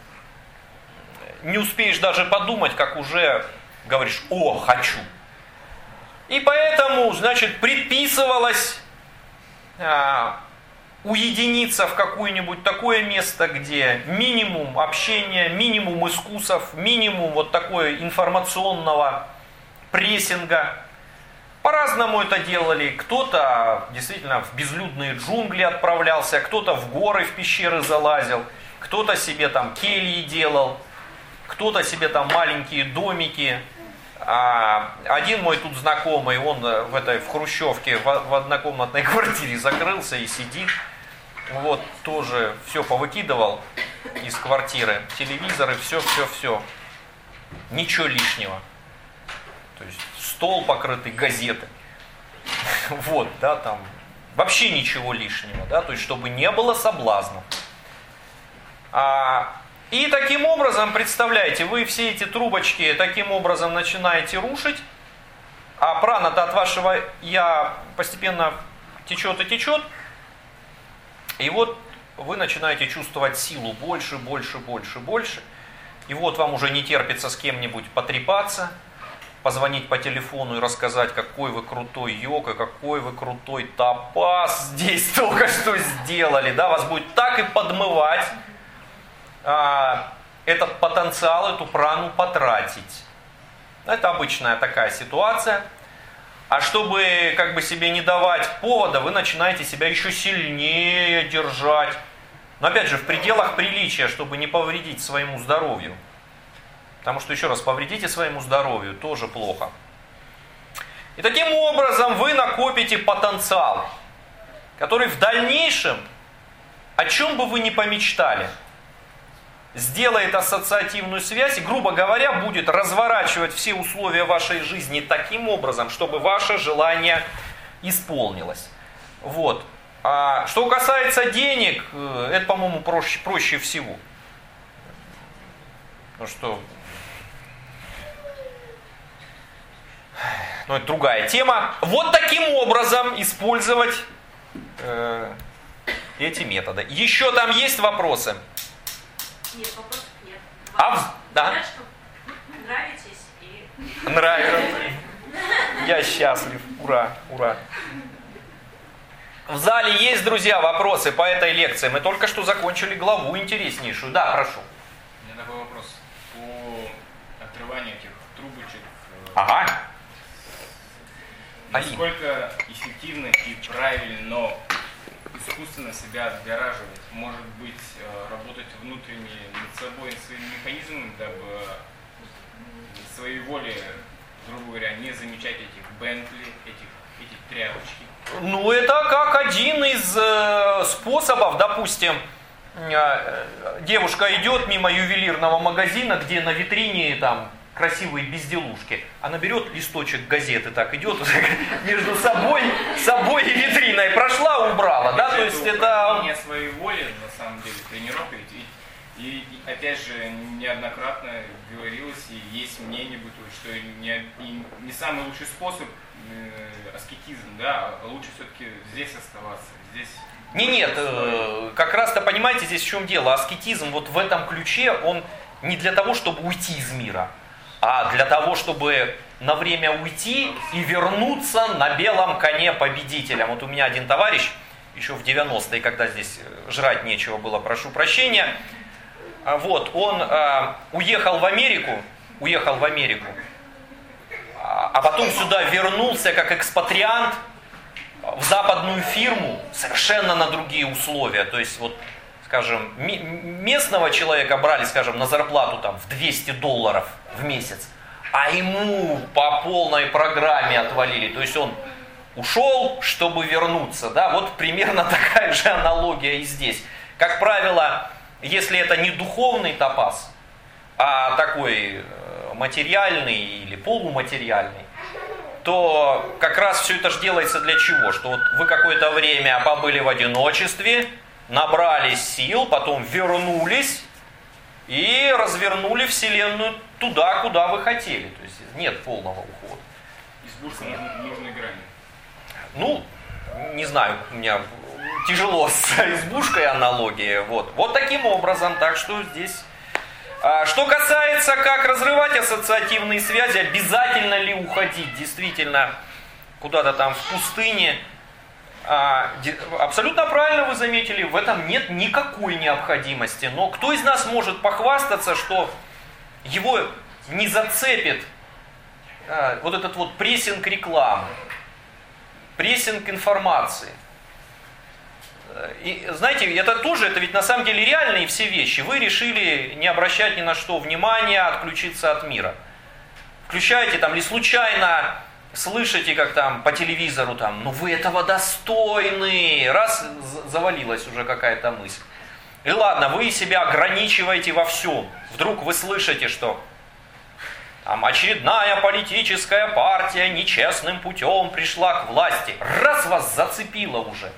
[SPEAKER 1] не успеешь даже подумать, как уже говоришь «о, хочу». И поэтому, значит, предписывалось а, уединиться в какое-нибудь такое место, где минимум общения, минимум искусов, минимум вот такое информационного прессинга. По-разному это делали. Кто-то действительно в безлюдные джунгли отправлялся, кто-то в горы, в пещеры залазил, кто-то себе там кельи делал, кто-то себе там маленькие домики. А один мой тут знакомый, он в этой в хрущевке в, в однокомнатной квартире закрылся и сидит. Вот, тоже все повыкидывал из квартиры. Телевизоры, все, все, все. Ничего лишнего. То есть стол покрытый газеты. Вот, да, там. Вообще ничего лишнего, да, то есть чтобы не было соблазнов. А, и таким образом, представляете, вы все эти трубочки таким образом начинаете рушить, а прана-то от вашего «я» постепенно течет и течет. И вот вы начинаете чувствовать силу больше, больше, больше, больше. И вот вам уже не терпится с кем-нибудь потрепаться, позвонить по телефону и рассказать, какой вы крутой йога, какой вы крутой тапас здесь только что сделали. Да, вас будет так и подмывать а, этот потенциал, эту прану потратить. Это обычная такая ситуация. А чтобы как бы себе не давать повода, вы начинаете себя еще сильнее держать. Но опять же, в пределах приличия, чтобы не повредить своему здоровью. Потому что, еще раз, повредите своему здоровью, тоже плохо. И таким образом вы накопите потенциал, который в дальнейшем, о чем бы вы ни помечтали, сделает ассоциативную связь и, грубо говоря, будет разворачивать все условия вашей жизни таким образом, чтобы ваше желание исполнилось. Вот. А что касается денег, это, по-моему, проще, проще всего. Ну что... Ну, это другая тема. Вот таким образом использовать э, эти методы. Еще там есть вопросы?
[SPEAKER 2] Нет, вопросов нет.
[SPEAKER 1] А, в- да.
[SPEAKER 2] Говорят, что нравитесь и...
[SPEAKER 1] Нравится. Я счастлив. Ура, ура. В зале есть, друзья, вопросы по этой лекции? Мы только что закончили главу интереснейшую. Да, прошу.
[SPEAKER 5] У меня такой вопрос. По отрыванию этих трубочек.
[SPEAKER 1] Ага.
[SPEAKER 5] Насколько эффективно и правильно, но искусственно себя отгораживать, может быть, работать внутренне над собой, своими механизмами, дабы своей воле, грубо говоря, не замечать этих Бентли, этих, этих тряпочки?
[SPEAKER 1] Ну, это как один из э, способов, допустим, э, девушка идет мимо ювелирного магазина, где на витрине там красивые безделушки. Она берет листочек газеты, так идет между собой, собой и витриной. Прошла, убрала, да? То есть это...
[SPEAKER 5] Не своей воли, на самом деле, тренировка. И, и, и опять же, неоднократно говорилось, и есть мнение бытует, что не, не, не самый лучший способ э, аскетизм, да, а лучше все-таки здесь оставаться, здесь...
[SPEAKER 1] Не, нет, э, как раз-то понимаете, здесь в чем дело. Аскетизм вот в этом ключе, он не для того, чтобы уйти из мира, а для того, чтобы на время уйти и вернуться на белом коне победителем. Вот у меня один товарищ, еще в девяностые, когда здесь жрать нечего было, прошу прощения, вот, он э, уехал в Америку, уехал в Америку, а потом сюда вернулся как экспатриант в западную фирму, совершенно на другие условия. То есть, вот, скажем, местного человека брали, скажем, на зарплату там в двести долларов в месяц, а ему по полной программе отвалили. То есть он ушел, чтобы вернуться. Да? Вот примерно такая же аналогия и здесь. Как правило, если это не духовный топаз, а такой материальный или полуматериальный, то как раз все это же делается для чего? Что вот вы какое-то время побыли в одиночестве, набрались сил, потом вернулись и развернули Вселенную туда, куда вы хотели. То есть нет полного ухода.
[SPEAKER 5] Избушка нужной грани.
[SPEAKER 1] Ну, не знаю, у меня тяжело с избушкой аналогия. Вот, вот таким образом, так что здесь... А, что касается, как разрывать ассоциативные связи, обязательно ли уходить действительно куда-то там в пустыне, а, абсолютно правильно вы заметили, в этом нет никакой необходимости. Но кто из нас может похвастаться, что его не зацепит а, вот этот вот прессинг рекламы, прессинг информации? И знаете, это тоже, это ведь на самом деле реальные все вещи. Вы решили не обращать ни на что внимания, отключиться от мира. Включаете там, или случайно слышите, как там по телевизору, там, ну вы этого достойны. Раз, завалилась уже какая-то мысль. И ладно, вы себя ограничиваете во всем. Вдруг вы слышите, что там очередная политическая партия нечестным путем пришла к власти. Раз вас зацепило уже.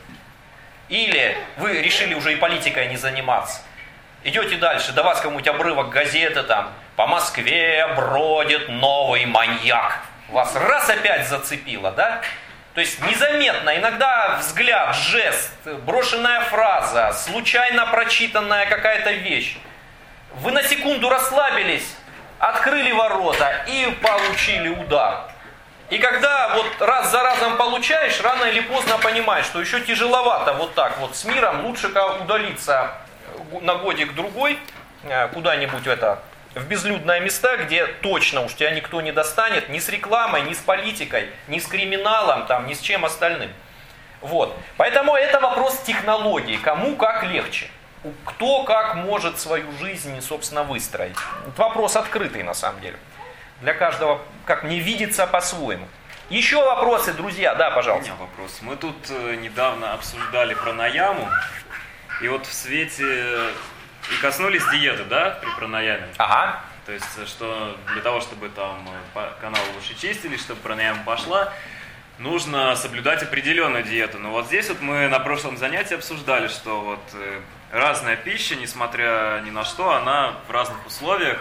[SPEAKER 1] Или вы решили уже и политикой не заниматься. Идете дальше, до вас какой-нибудь обрывок газеты, там, по Москве бродит новый маньяк. Вас раз опять зацепило, да? То есть незаметно, иногда взгляд, жест, брошенная фраза, случайно прочитанная какая-то вещь. Вы на секунду расслабились, открыли ворота и получили удар. И когда вот раз за разом получаешь, рано или поздно понимаешь, что еще тяжеловато вот так вот с миром, лучше удалиться на годик-другой, куда-нибудь в, это, в безлюдное места, где точно уж тебя никто не достанет, ни с рекламой, ни с политикой, ни с криминалом, там, ни с чем остальным. Вот. Поэтому это вопрос технологии, кому как легче, кто как может свою жизнь, собственно, выстроить. Это вопрос открытый на самом деле. Для каждого, как мне видится, по-своему. Еще вопросы, друзья? Да, пожалуйста.
[SPEAKER 3] У меня вопрос. Мы тут э, недавно обсуждали пранаяму, и вот в свете и коснулись диеты, да, при пранаяме.
[SPEAKER 1] Ага.
[SPEAKER 3] То есть, что для того, чтобы там канал лучше чистились, чтобы пранаяма пошла, нужно соблюдать определенную диету. Но вот здесь вот мы на прошлом занятии обсуждали, что вот э, разная пища, несмотря ни на что, она в разных условиях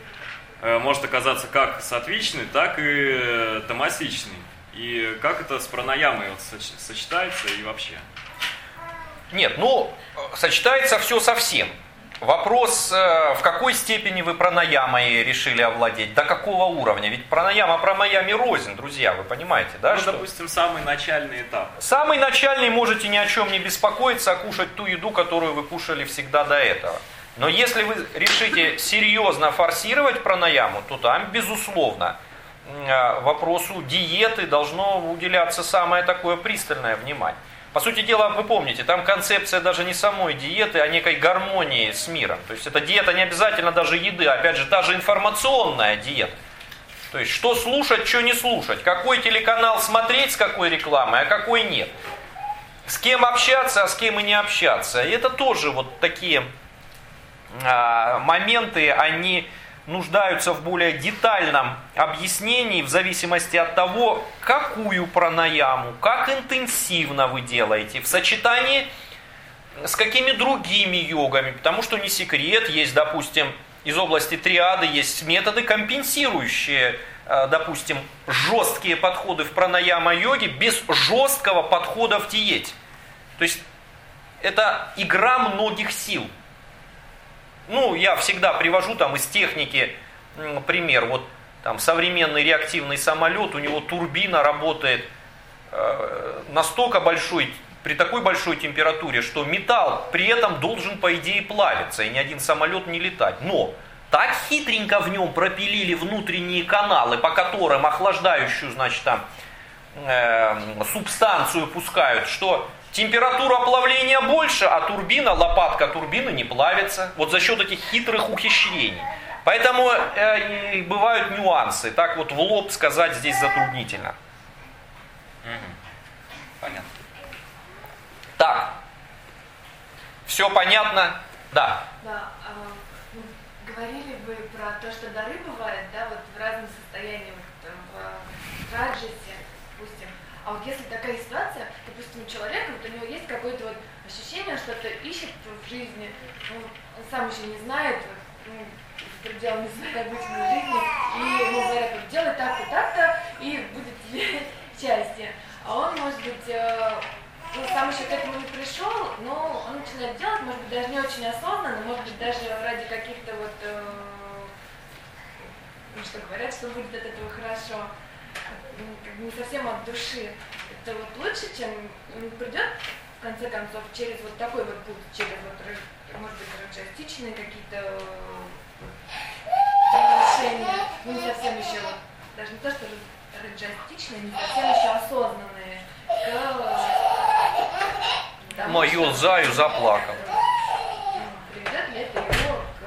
[SPEAKER 3] может оказаться как сатвичной, так и тамасичной. И как это с пранаямой вот сочетается и вообще?
[SPEAKER 1] Нет, ну, сочетается все совсем. Вопрос, в какой степени вы пранаямой решили овладеть, до какого уровня? Ведь пранаяма пранаяме рознь, друзья, вы понимаете, да?
[SPEAKER 3] Ну,
[SPEAKER 1] что?
[SPEAKER 3] допустим, самый начальный этап.
[SPEAKER 1] Самый начальный, можете ни о чем не беспокоиться, а кушать ту еду, которую вы кушали всегда до этого. Но если вы решите серьезно форсировать пранаяму, то там, безусловно, вопросу диеты должно уделяться самое такое пристальное внимание. По сути дела, вы помните, там концепция даже не самой диеты, а некой гармонии с миром. То есть эта диета не обязательно даже еды, опять же, та же информационная диета. То есть что слушать, что не слушать, какой телеканал смотреть с какой рекламой, а какой нет. С кем общаться, а с кем и не общаться. И это тоже вот такие а, моменты, они нуждаются в более детальном объяснении в зависимости от того, какую пранаяму, как интенсивно вы делаете, в сочетании с какими другими йогами. Потому что не секрет, есть, допустим, из области триады есть методы, компенсирующие, допустим, жесткие подходы в пранаяма-йоге без жесткого подхода в диете. То есть это игра многих сил. Ну, я всегда привожу там из техники пример. Вот там современный реактивный самолет, у него турбина работает э, настолько большой, при такой большой температуре, что металл при этом должен, по идее, плавиться, и ни один самолет не летать. Но так хитренько в нем пропилили внутренние каналы, по которым охлаждающую, значит, там, э, субстанцию пускают, что температура плавления больше, а турбина, лопатка турбины не плавится. Вот за счет этих хитрых ухищрений. Поэтому э, бывают нюансы. Так вот в лоб сказать здесь затруднительно.
[SPEAKER 3] Угу. Понятно.
[SPEAKER 1] Так. Все понятно? Да.
[SPEAKER 6] Да. А, ну, говорили вы про то, что дары бывают, да, вот в разном состоянии, вот, в раджасе, допустим. А вот если такая ситуация, допустим, у человека, вот у него есть какое-то вот ощущение, что-то ищет в жизни, ну, он сам еще не знает, вот, ну, за пределами своей обычной жизни, и ему говорят, вот, делай так-то, так-то, и будет тебе счастье. А он, может быть, э, ну, сам еще к этому не пришел, но он начинает делать, может быть, даже не очень осознанно, может быть, даже ради каких-то вот, э, ну, что говорят, что будет от этого хорошо. Не совсем от души. Это вот лучше, чем он придет, в конце концов, через вот такой вот путь, через вот, может быть, раджастичные какие-то решения, ну, не совсем еще, вот, даже не то, что раджастичные, не совсем еще осознанные. К...
[SPEAKER 1] Мою заю заплакал.
[SPEAKER 6] Приведет ли это его к...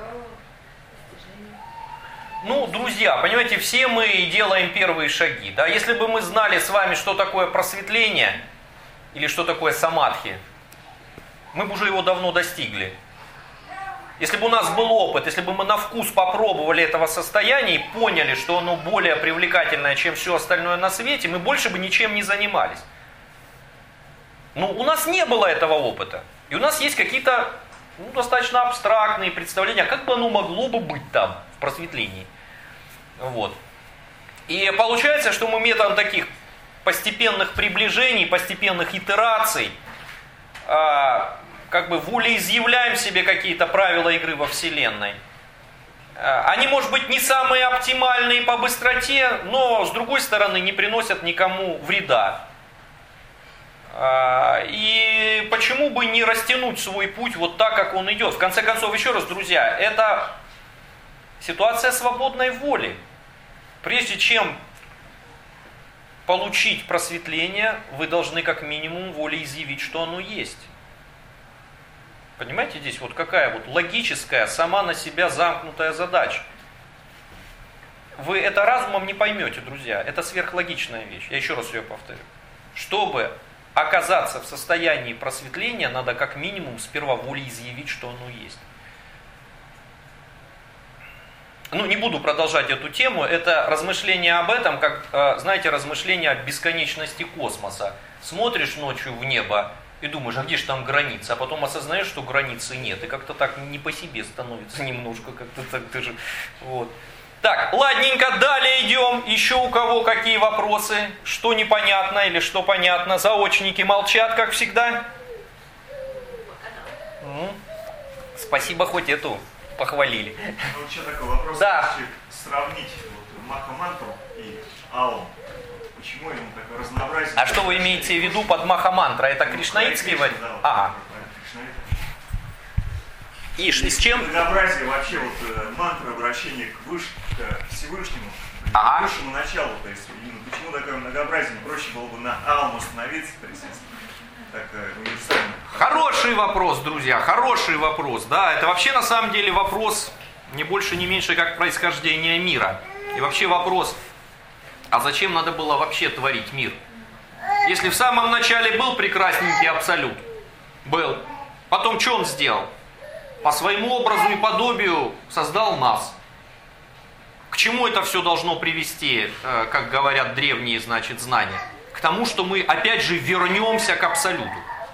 [SPEAKER 1] Ну, друзья, понимаете, все мы делаем первые шаги. Да? Если бы мы знали с вами, что такое просветление или что такое самадхи, мы бы уже его давно достигли. Если бы у нас был опыт, если бы мы на вкус попробовали этого состояния и поняли, что оно более привлекательное, чем все остальное на свете, мы больше бы ничем не занимались. Но у нас не было этого опыта. И у нас есть какие-то, ну, достаточно абстрактные представления, как бы оно могло бы быть там, в просветлении. Вот. И получается, что мы методом таких постепенных приближений, постепенных итераций, э, как бы волеизъявляем себе какие-то правила игры во Вселенной. Э, они, может быть, не самые оптимальные по быстроте, но, с другой стороны, не приносят никому вреда. И почему бы не растянуть свой путь вот так, как он идет? В конце концов, еще раз, друзья, это ситуация свободной воли. Прежде чем получить просветление, вы должны как минимум волеизъявить, что оно есть. Понимаете, здесь вот какая вот логическая, сама на себя замкнутая задача. Вы это разумом не поймете, друзья. Это сверхлогичная вещь. Я еще раз ее повторю. Чтобы оказаться в состоянии просветления, надо как минимум сперва волеизъявить, что оно есть. Ну, не буду продолжать эту тему. Это размышление об этом, как, знаете, размышление о бесконечности космоса. Смотришь ночью в небо и думаешь, а где же там граница? А потом осознаешь, что границы нет. И как-то так не по себе становится немножко. Как-то так даже... Вот. Так, ладненько, далее идем. Еще у кого какие вопросы? Что непонятно или что понятно? Заочники молчат, как всегда. Спасибо, хоть эту похвалили.
[SPEAKER 7] Ну, вообще такой вопрос.
[SPEAKER 1] Да.
[SPEAKER 7] Сравнить вот Маха-мантру и Аум. Почему ему такое разнообразие?
[SPEAKER 1] А что вы имеете в виду под Маха-мантра? Это кришнаитский вариант?
[SPEAKER 7] Да, вот,
[SPEAKER 1] ага.
[SPEAKER 7] И,
[SPEAKER 1] и с чем?
[SPEAKER 7] Многообразие вообще вот мантры обращения к, выш... к Всевышнему,
[SPEAKER 1] ага.
[SPEAKER 7] к высшему началу. То есть именно почему такое многообразие? Проще было бы на Аум остановиться, то есть так универсально.
[SPEAKER 1] Хороший вопрос, друзья, хороший вопрос. Да, это вообще на самом деле вопрос не больше, не меньше, как происхождение мира. И вообще вопрос, а зачем надо было вообще творить мир? Если в самом начале был прекрасненький абсолют, был, потом что он сделал? По своему образу и подобию создал нас. К чему это все должно привести, как говорят древние, значит, знания? К тому, что мы опять же вернемся к абсолюту.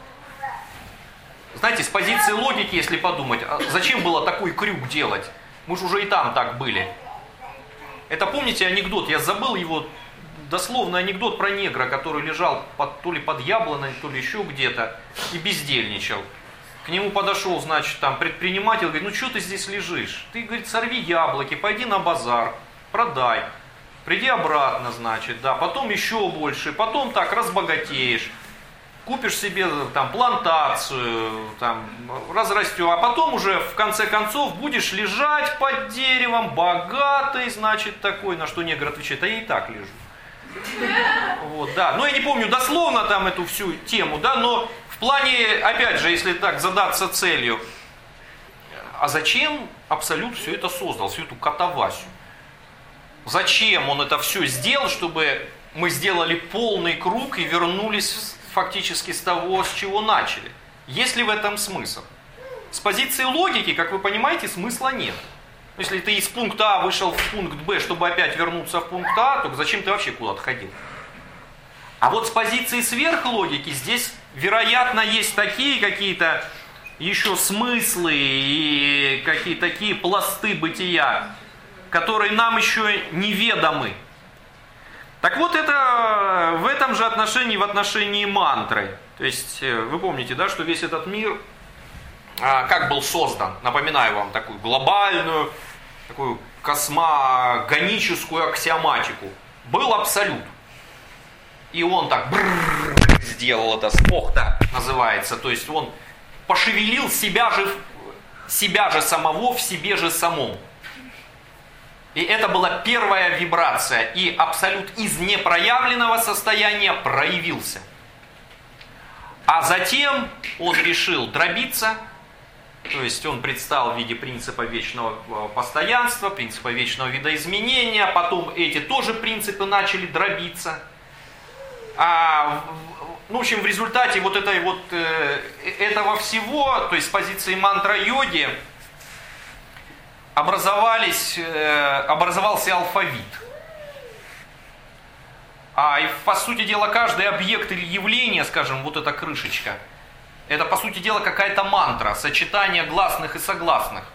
[SPEAKER 1] Знаете, с позиции логики, если подумать, зачем было такой крюк делать? Мы же уже и там так были. Это, помните, анекдот, я забыл его, дословно анекдот про негра, который лежал под, то ли под яблоной, то ли еще где-то и бездельничал. К нему подошел, значит, там предприниматель, говорит, ну что ты здесь лежишь? Ты, говорит, сорви яблоки, пойди на базар, продай, приди обратно, значит, да, потом еще больше, потом так разбогатеешь. Купишь себе там плантацию, там, разрастешь, а потом уже в конце концов будешь лежать под деревом, богатый, значит, такой, на что негр отвечает, а я и так лежу. Вот, да. Ну, я не помню дословно там эту всю тему, да, но в плане, опять же, если так задаться целью, а зачем Абсолют все это создал, всю эту катавасию? Зачем он это все сделал, чтобы мы сделали полный круг и вернулись фактически с того, с чего начали? Есть ли в этом смысл? С позиции логики, как вы понимаете, смысла нет. Если ты из пункта А вышел в пункт Б, чтобы опять вернуться в пункт А, то зачем ты вообще куда-то ходил? А вот с позиции сверхлогики здесь, вероятно, есть такие какие-то еще смыслы и какие-то такие пласты бытия, которые нам еще неведомы. Так вот, это в этом же отношении, в отношении мантры. То есть, вы помните, да, что весь этот мир, а, как был создан? Напоминаю вам такую глобальную, такую космогоническую аксиоматику. Был абсолют. И он так брррр, сделал это, спохта называется. То есть, он пошевелил себя же, себя же самого в себе же самом. И это была первая вибрация, и абсолют из непроявленного состояния проявился. А затем он решил дробиться, то есть он предстал в виде принципа вечного постоянства, принципа вечного видоизменения, потом эти тоже принципы начали дробиться. А, ну, в общем, в результате вот этой вот, э, этого всего, то есть с позиции мантра-йоги, Образовались, э, образовался алфавит. А и, по сути дела, каждый объект или явление, скажем, вот эта крышечка, это, по сути дела, какая-то мантра, сочетание гласных и согласных,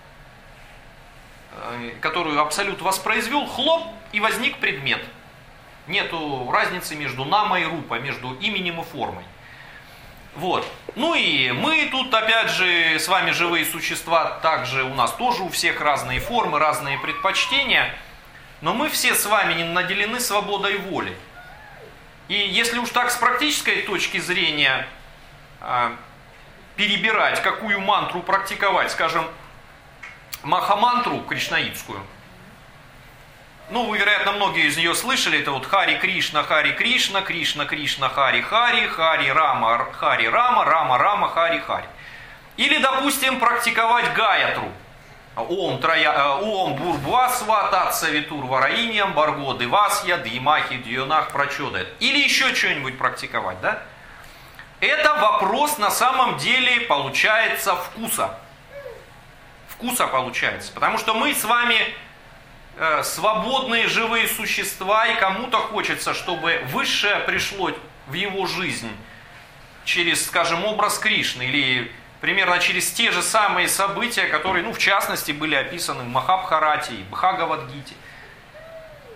[SPEAKER 1] э, которую абсолют воспроизвел, хлоп, и возник предмет. Нету разницы между намо и рупа, между именем и формой. Вот. Ну и мы тут, опять же, с вами живые существа, также у нас тоже у всех разные формы, разные предпочтения, но мы все с вами не наделены свободой воли. И если уж так с практической точки зрения э, перебирать, какую мантру практиковать, скажем, Маха-мантру кришнаитскую, ну, вы, вероятно, многие из нее слышали, это вот Хари Кришна, Хари Кришна, Кришна Кришна, Хари Хари, Хари Рама, Хари Рама, Рама Рама, Хари Хари. Или, допустим, практиковать Гаятру. Ом, троя, ом Бурбвасва, Татса Витур Вараиньям, Барго Девасья, Димахи Дьонах Прочодает. Или еще что-нибудь практиковать, да? Это вопрос на самом деле получается вкуса. Вкуса получается. Потому что мы с вами свободные живые существа, и кому-то хочется, чтобы высшее пришло в его жизнь через, скажем, образ Кришны, или примерно через те же самые события, которые, ну, в частности, были описаны в Махабхарате и Бхагавад-гите.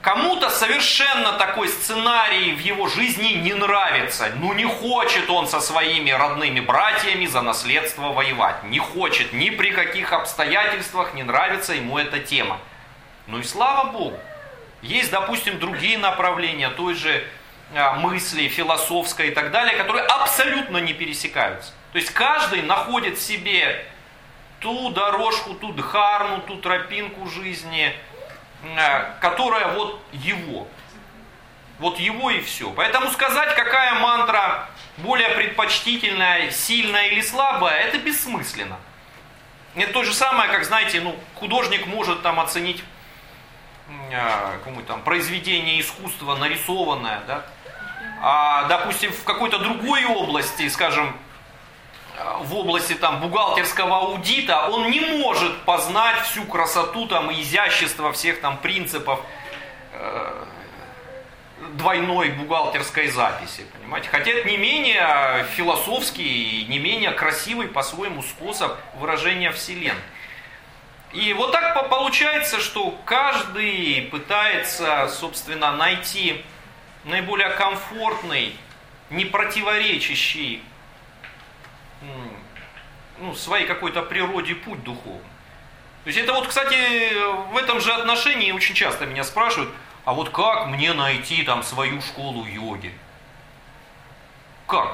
[SPEAKER 1] Кому-то совершенно такой сценарий в его жизни не нравится. Ну не хочет он со своими родными братьями за наследство воевать. Не хочет, ни при каких обстоятельствах не нравится ему эта тема. Ну и слава Богу. Есть, допустим, другие направления той же мысли, философской и так далее, которые абсолютно не пересекаются. То есть каждый находит в себе ту дорожку, ту дхарму, ту тропинку жизни, которая вот его. Вот его и все. Поэтому сказать, какая мантра более предпочтительная, сильная или слабая, это бессмысленно. Это то же самое, как, знаете, ну, художник может там оценить какое-нибудь там произведение искусства нарисованное, да? А, допустим, в какой-то другой области, скажем, в области там бухгалтерского аудита, он не может познать всю красоту там и изящество всех там принципов э, двойной бухгалтерской записи, понимаете? Хотя это не менее философский и не менее красивый по-своему способ выражения Вселенной. И вот так получается, что каждый пытается, собственно, найти наиболее комфортный, не противоречащий ну, своей какой-то природе путь духовный. То есть это вот, кстати, в этом же отношении очень часто меня спрашивают, а вот как мне найти там свою школу йоги? Как?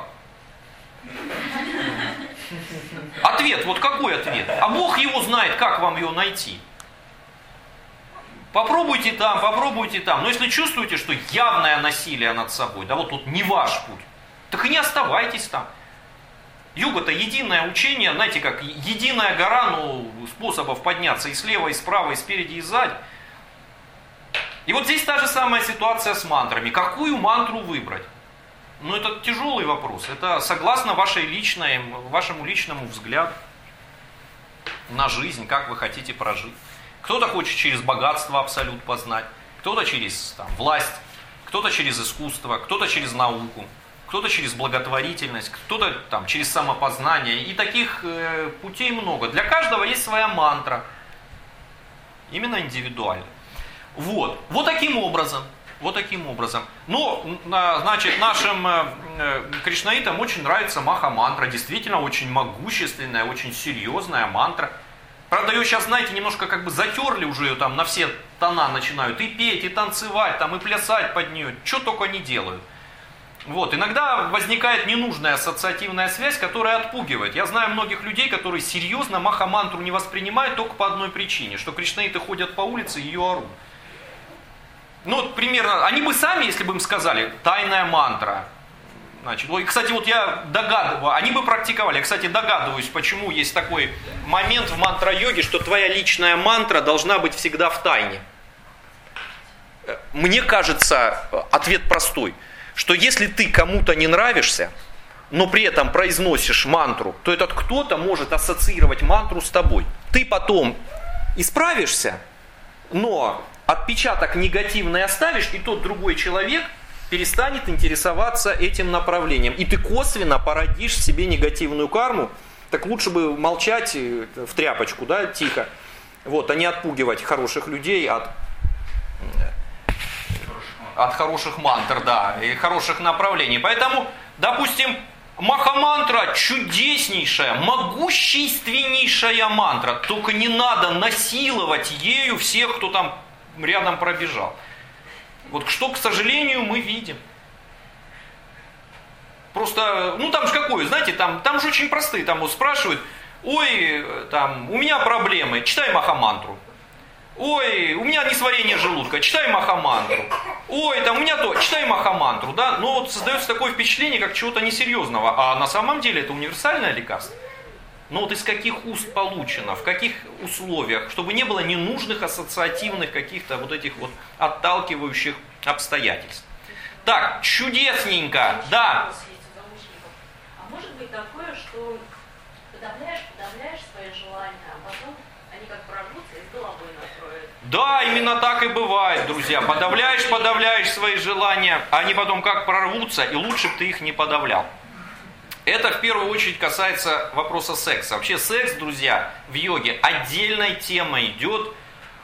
[SPEAKER 1] Ответ, вот какой ответ? А Бог его знает, как вам ее найти. Попробуйте там, попробуйте там. Но если чувствуете, что явное насилие над собой, да вот тут не ваш путь, так и не оставайтесь там. Йога-то единое учение, знаете, как единая гора, ну, способов подняться и слева, и справа, и спереди, и сзади. И вот здесь та же самая ситуация с мантрами. Какую мантру выбрать? Ну, это тяжелый вопрос. Это согласно вашей личной, вашему личному взгляду на жизнь, как вы хотите прожить. Кто-то хочет через богатство абсолют познать, кто-то через там, власть, кто-то через искусство, кто-то через науку, кто-то через благотворительность, кто-то там, через самопознание. И таких э, путей много. Для каждого есть своя мантра. Именно индивидуально. Вот. Вот таким образом. Вот таким образом. Но, значит, нашим э, кришнаитам очень нравится маха-мантра. Действительно очень могущественная, очень серьезная мантра. Правда, ее сейчас, знаете, немножко как бы затерли уже, ее там на все тона начинают и петь, и танцевать, там, и плясать под нее. Что только не делают. Вот. Иногда возникает ненужная ассоциативная связь, которая отпугивает. Я знаю многих людей, которые серьезно маха-мантру не воспринимают только по одной причине, что кришнаиты ходят по улице и ее орут. Ну, вот примерно, они бы сами, если бы им сказали, тайная мантра. Значит, вот, кстати, вот я догадываюсь, они бы практиковали. Я, кстати, догадываюсь, почему есть такой момент в мантра-йоге, что твоя личная мантра должна быть всегда в тайне. Мне кажется, ответ простой, что если ты кому-то не нравишься, но при этом произносишь мантру, то этот кто-то может ассоциировать мантру с тобой. Ты потом исправишься, но отпечаток негативный оставишь, и тот другой человек перестанет интересоваться этим направлением. И ты косвенно породишь себе негативную карму. Так лучше бы молчать в тряпочку, да, тихо, вот, а не отпугивать хороших людей от, от хороших мантр, да, и хороших направлений. Поэтому, допустим, маха-мантра чудеснейшая, могущественнейшая мантра. Только не надо насиловать ею всех, кто там рядом пробежал. Вот что, к сожалению, мы видим. Просто, ну там же какое, знаете, там, там же очень простые, там вот спрашивают, ой, там, у меня проблемы, читай маха-мантру. Ой, у меня несварение желудка, читай маха-мантру. Ой, там у меня то, читай маха-мантру, да. Но вот создается такое впечатление, как чего-то несерьезного. А на самом деле это универсальное лекарство. Но вот из каких уст получено, в каких условиях, чтобы не было ненужных ассоциативных каких-то вот этих вот отталкивающих обстоятельств. Так, чудесненько, да.
[SPEAKER 2] А может быть такое, что подавляешь, подавляешь свои желания, а потом они как прорвутся и с головой накроют?
[SPEAKER 1] Да, именно так и бывает, друзья. Подавляешь, подавляешь свои желания, а они потом как прорвутся, и лучше бы ты их не подавлял. Это в первую очередь касается вопроса секса. Вообще секс, друзья, в йоге отдельной темой идет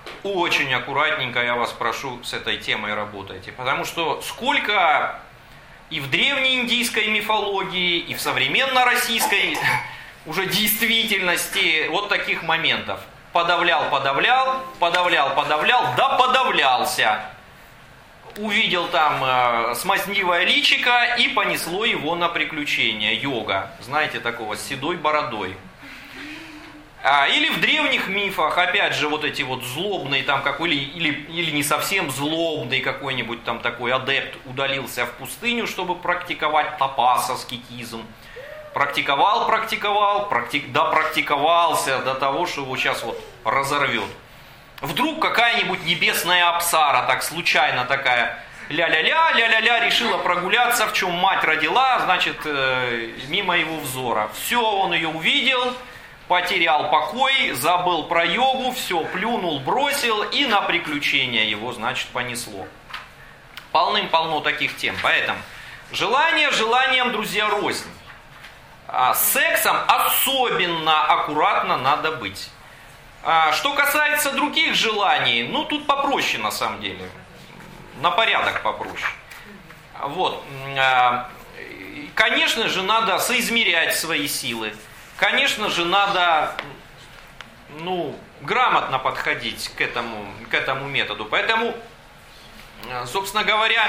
[SPEAKER 1] очень аккуратненько, я вас прошу, с этой темой работайте. Потому что сколько и в древней индийской мифологии, и в современной российской уже действительности вот таких моментов. Подавлял, подавлял, подавлял, подавлял, да подавлялся. Увидел там э, смазливое личико и понесло его на приключения. Йога, знаете, такого, с седой бородой. А, или в древних мифах, опять же, вот эти вот злобные, там, как, или, или, или не совсем злобный какой-нибудь там такой адепт удалился в пустыню, чтобы практиковать тапас, аскетизм. Практиковал, практиковал, практик, да практиковался до того, что его сейчас вот разорвет. Вдруг какая-нибудь небесная апсара, так случайно такая, ля-ля-ля, ля-ля-ля, решила прогуляться, в чем мать родила, значит, э, мимо его взора. Все, он ее увидел, потерял покой, забыл про йогу, все, плюнул, бросил, и на приключения его, значит, понесло. Полным-полно таких тем. Поэтому желание желанием, друзья, рознь. А с сексом особенно аккуратно надо быть. А что касается других желаний, ну тут попроще на самом деле. На порядок попроще. Вот. Конечно же, надо соизмерять свои силы. Конечно же, надо, ну, грамотно подходить к этому, к этому методу. Поэтому, собственно говоря,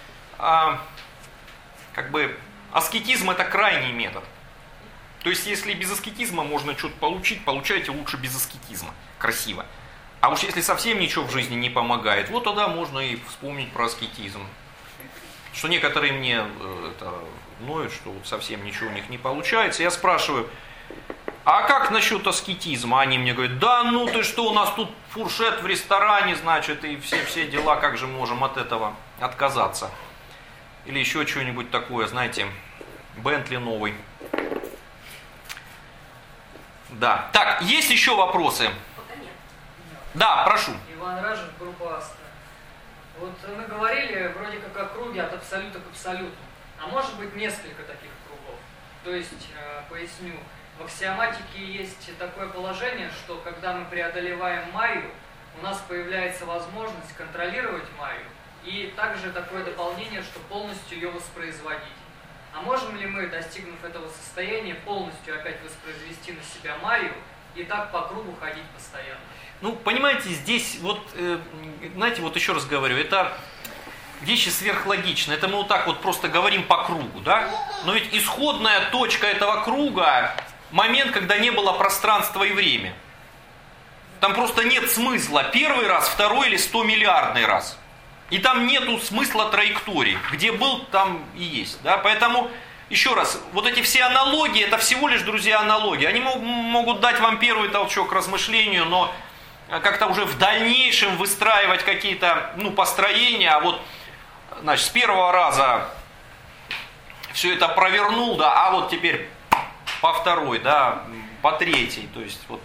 [SPEAKER 1] как бы аскетизм — это крайний метод. То есть, если без аскетизма можно что-то получить, получайте лучше без аскетизма. Красиво. А уж если совсем ничего в жизни не помогает, вот тогда можно и вспомнить про аскетизм. Что некоторые мне это, ноют, что вот совсем ничего у них не получается. Я спрашиваю, а как насчет аскетизма? Они мне говорят, да ну ты что, у нас тут фуршет в ресторане, значит, и все, все дела, как же можем от этого отказаться? Или еще что-нибудь такое, знаете, Бентли новый. Да. Так, есть еще вопросы? Да, прошу.
[SPEAKER 8] Иван Ражев, группа Астра. Вот мы говорили вроде как о круге от абсолюта к абсолюту. А может быть несколько таких кругов? То есть, э, поясню, в аксиоматике есть такое положение, что когда мы преодолеваем майю, у нас появляется возможность контролировать майю, и также такое дополнение, что полностью ее воспроизводить. А можем ли мы, достигнув этого состояния, полностью опять воспроизвести на себя майю и так по кругу ходить постоянно?
[SPEAKER 1] Ну, понимаете, здесь вот, э, знаете, вот еще раз говорю, это вещи сверхлогичные. Это мы вот так вот просто говорим по кругу, да? Но ведь исходная точка этого круга — момент, когда не было пространства и времени. Там просто нет смысла первый раз, второй или стомиллиардный раз. И там нету смысла траектории. Где был, там и есть. Да? Поэтому, еще раз, вот эти все аналогии, это всего лишь, друзья, аналогии. Они могут дать вам первый толчок к размышлению, но как-то уже в дальнейшем выстраивать какие-то, ну, построения. А вот, значит, с первого раза все это провернул, да, а вот теперь по второй, да, по третьей. То есть, вот,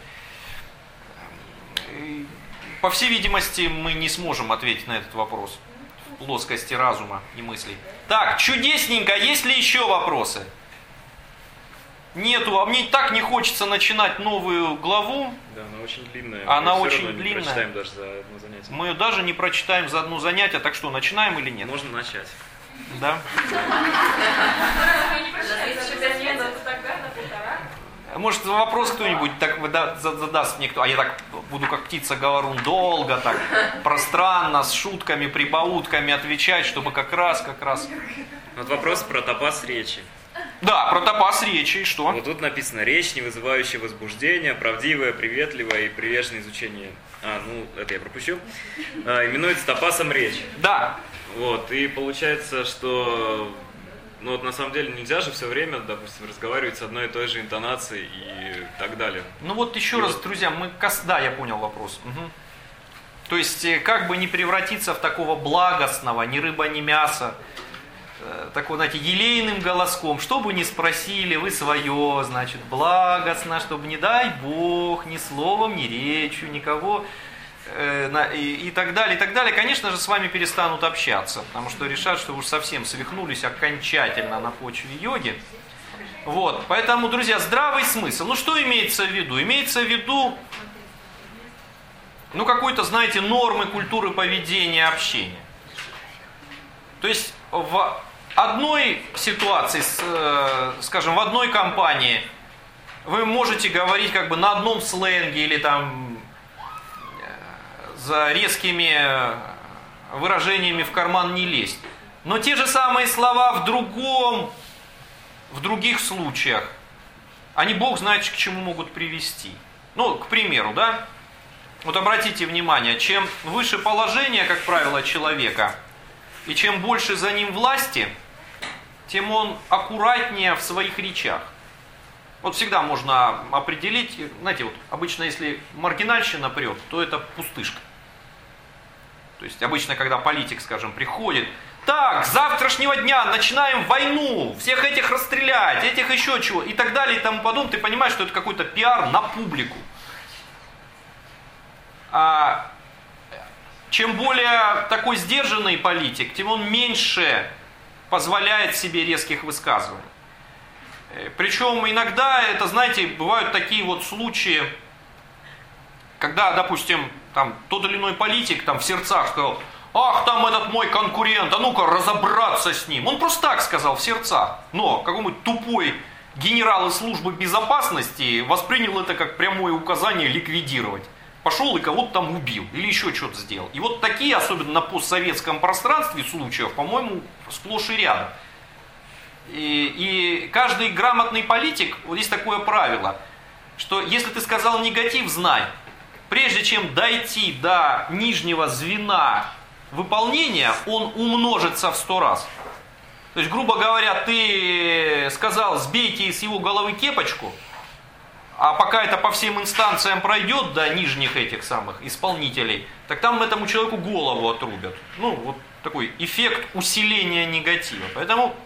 [SPEAKER 1] по всей видимости, мы не сможем ответить на этот вопрос в плоскости разума и мыслей. Так, чудесненько, есть ли еще вопросы? Нету, а мне так не хочется начинать новую главу.
[SPEAKER 3] Да, она очень длинная.
[SPEAKER 1] Она
[SPEAKER 3] мы
[SPEAKER 1] очень
[SPEAKER 3] не
[SPEAKER 1] длинная.
[SPEAKER 3] прочитаем даже за одно занятие.
[SPEAKER 1] Мы ее даже не прочитаем за одно занятие, так что, начинаем или нет?
[SPEAKER 3] Можно начать.
[SPEAKER 1] Да. Может, вопрос кто-нибудь так задаст мне, кто, а я так буду как птица говорун долго, так пространно, с шутками, прибаутками отвечать, чтобы как раз, как раз.
[SPEAKER 3] Вот вопрос про тапас речи.
[SPEAKER 1] Да, про тапас речи, и что?
[SPEAKER 3] Вот тут написано: речь, не вызывающая возбуждения, правдивая, приветливая и приверженное изучение. А, ну, это я пропущу. А, именуется тапасом речи.
[SPEAKER 1] Да.
[SPEAKER 3] Вот, и получается, что... Ну вот на самом деле нельзя же все время, допустим, разговаривать с одной и той же интонацией и так далее.
[SPEAKER 1] Ну вот еще и раз, вот... друзья, мы... Да, я понял вопрос. Угу. То есть, как бы не превратиться в такого благостного, ни рыба, ни мясо, э, такого, знаете, елейным голоском, что бы ни спросили, вы свое, значит, благостно, чтобы, не дай Бог, ни словом, ни речью, никого... И, и так далее, и так далее, конечно же, с вами перестанут общаться, потому что решат, что вы уж совсем свихнулись окончательно на почве йоги. Вот, поэтому, друзья, здравый смысл. Ну, что имеется в виду? Имеется в виду ну, какой-то, знаете, нормы культуры поведения, общения. То есть в одной ситуации, скажем, в одной компании вы можете говорить как бы на одном сленге или там за резкими выражениями в карман не лезть. Но те же самые слова в другом, в других случаях, они Бог знает, к чему могут привести. Ну, к примеру, да? Вот обратите внимание, чем выше положение, как правило, человека, и чем больше за ним власти, тем он аккуратнее в своих речах. Вот всегда можно определить, знаете, вот обычно если маргинальщина прет, то это пустышка. То есть обычно, когда политик, скажем, приходит, так, с завтрашнего дня начинаем войну, всех этих расстрелять, этих еще чего, и так далее, и тому подобное, ты понимаешь, что это какой-то пиар на публику. А чем более такой сдержанный политик, тем он меньше позволяет себе резких высказываний. Причем иногда это, знаете, бывают такие вот случаи, когда, допустим, там тот или иной политик там в сердцах сказал: ах, там этот мой конкурент, а ну-ка разобраться с ним. Он просто так сказал в сердцах. Но какой-нибудь тупой генерал из службы безопасности воспринял это как прямое указание ликвидировать. Пошел и кого-то там убил или еще что-то сделал. И вот такие, особенно на постсоветском пространстве случаев, по-моему, сплошь и рядом. И, и каждый грамотный политик, вот есть такое правило, что если ты сказал негатив, знай, прежде чем дойти до нижнего звена выполнения, он умножится в сто раз. То есть, грубо говоря, ты сказал: сбейте с его головы кепочку, а пока это по всем инстанциям пройдет до нижних этих самых исполнителей, так там этому человеку голову отрубят. Ну, вот такой эффект усиления негатива. Поэтому,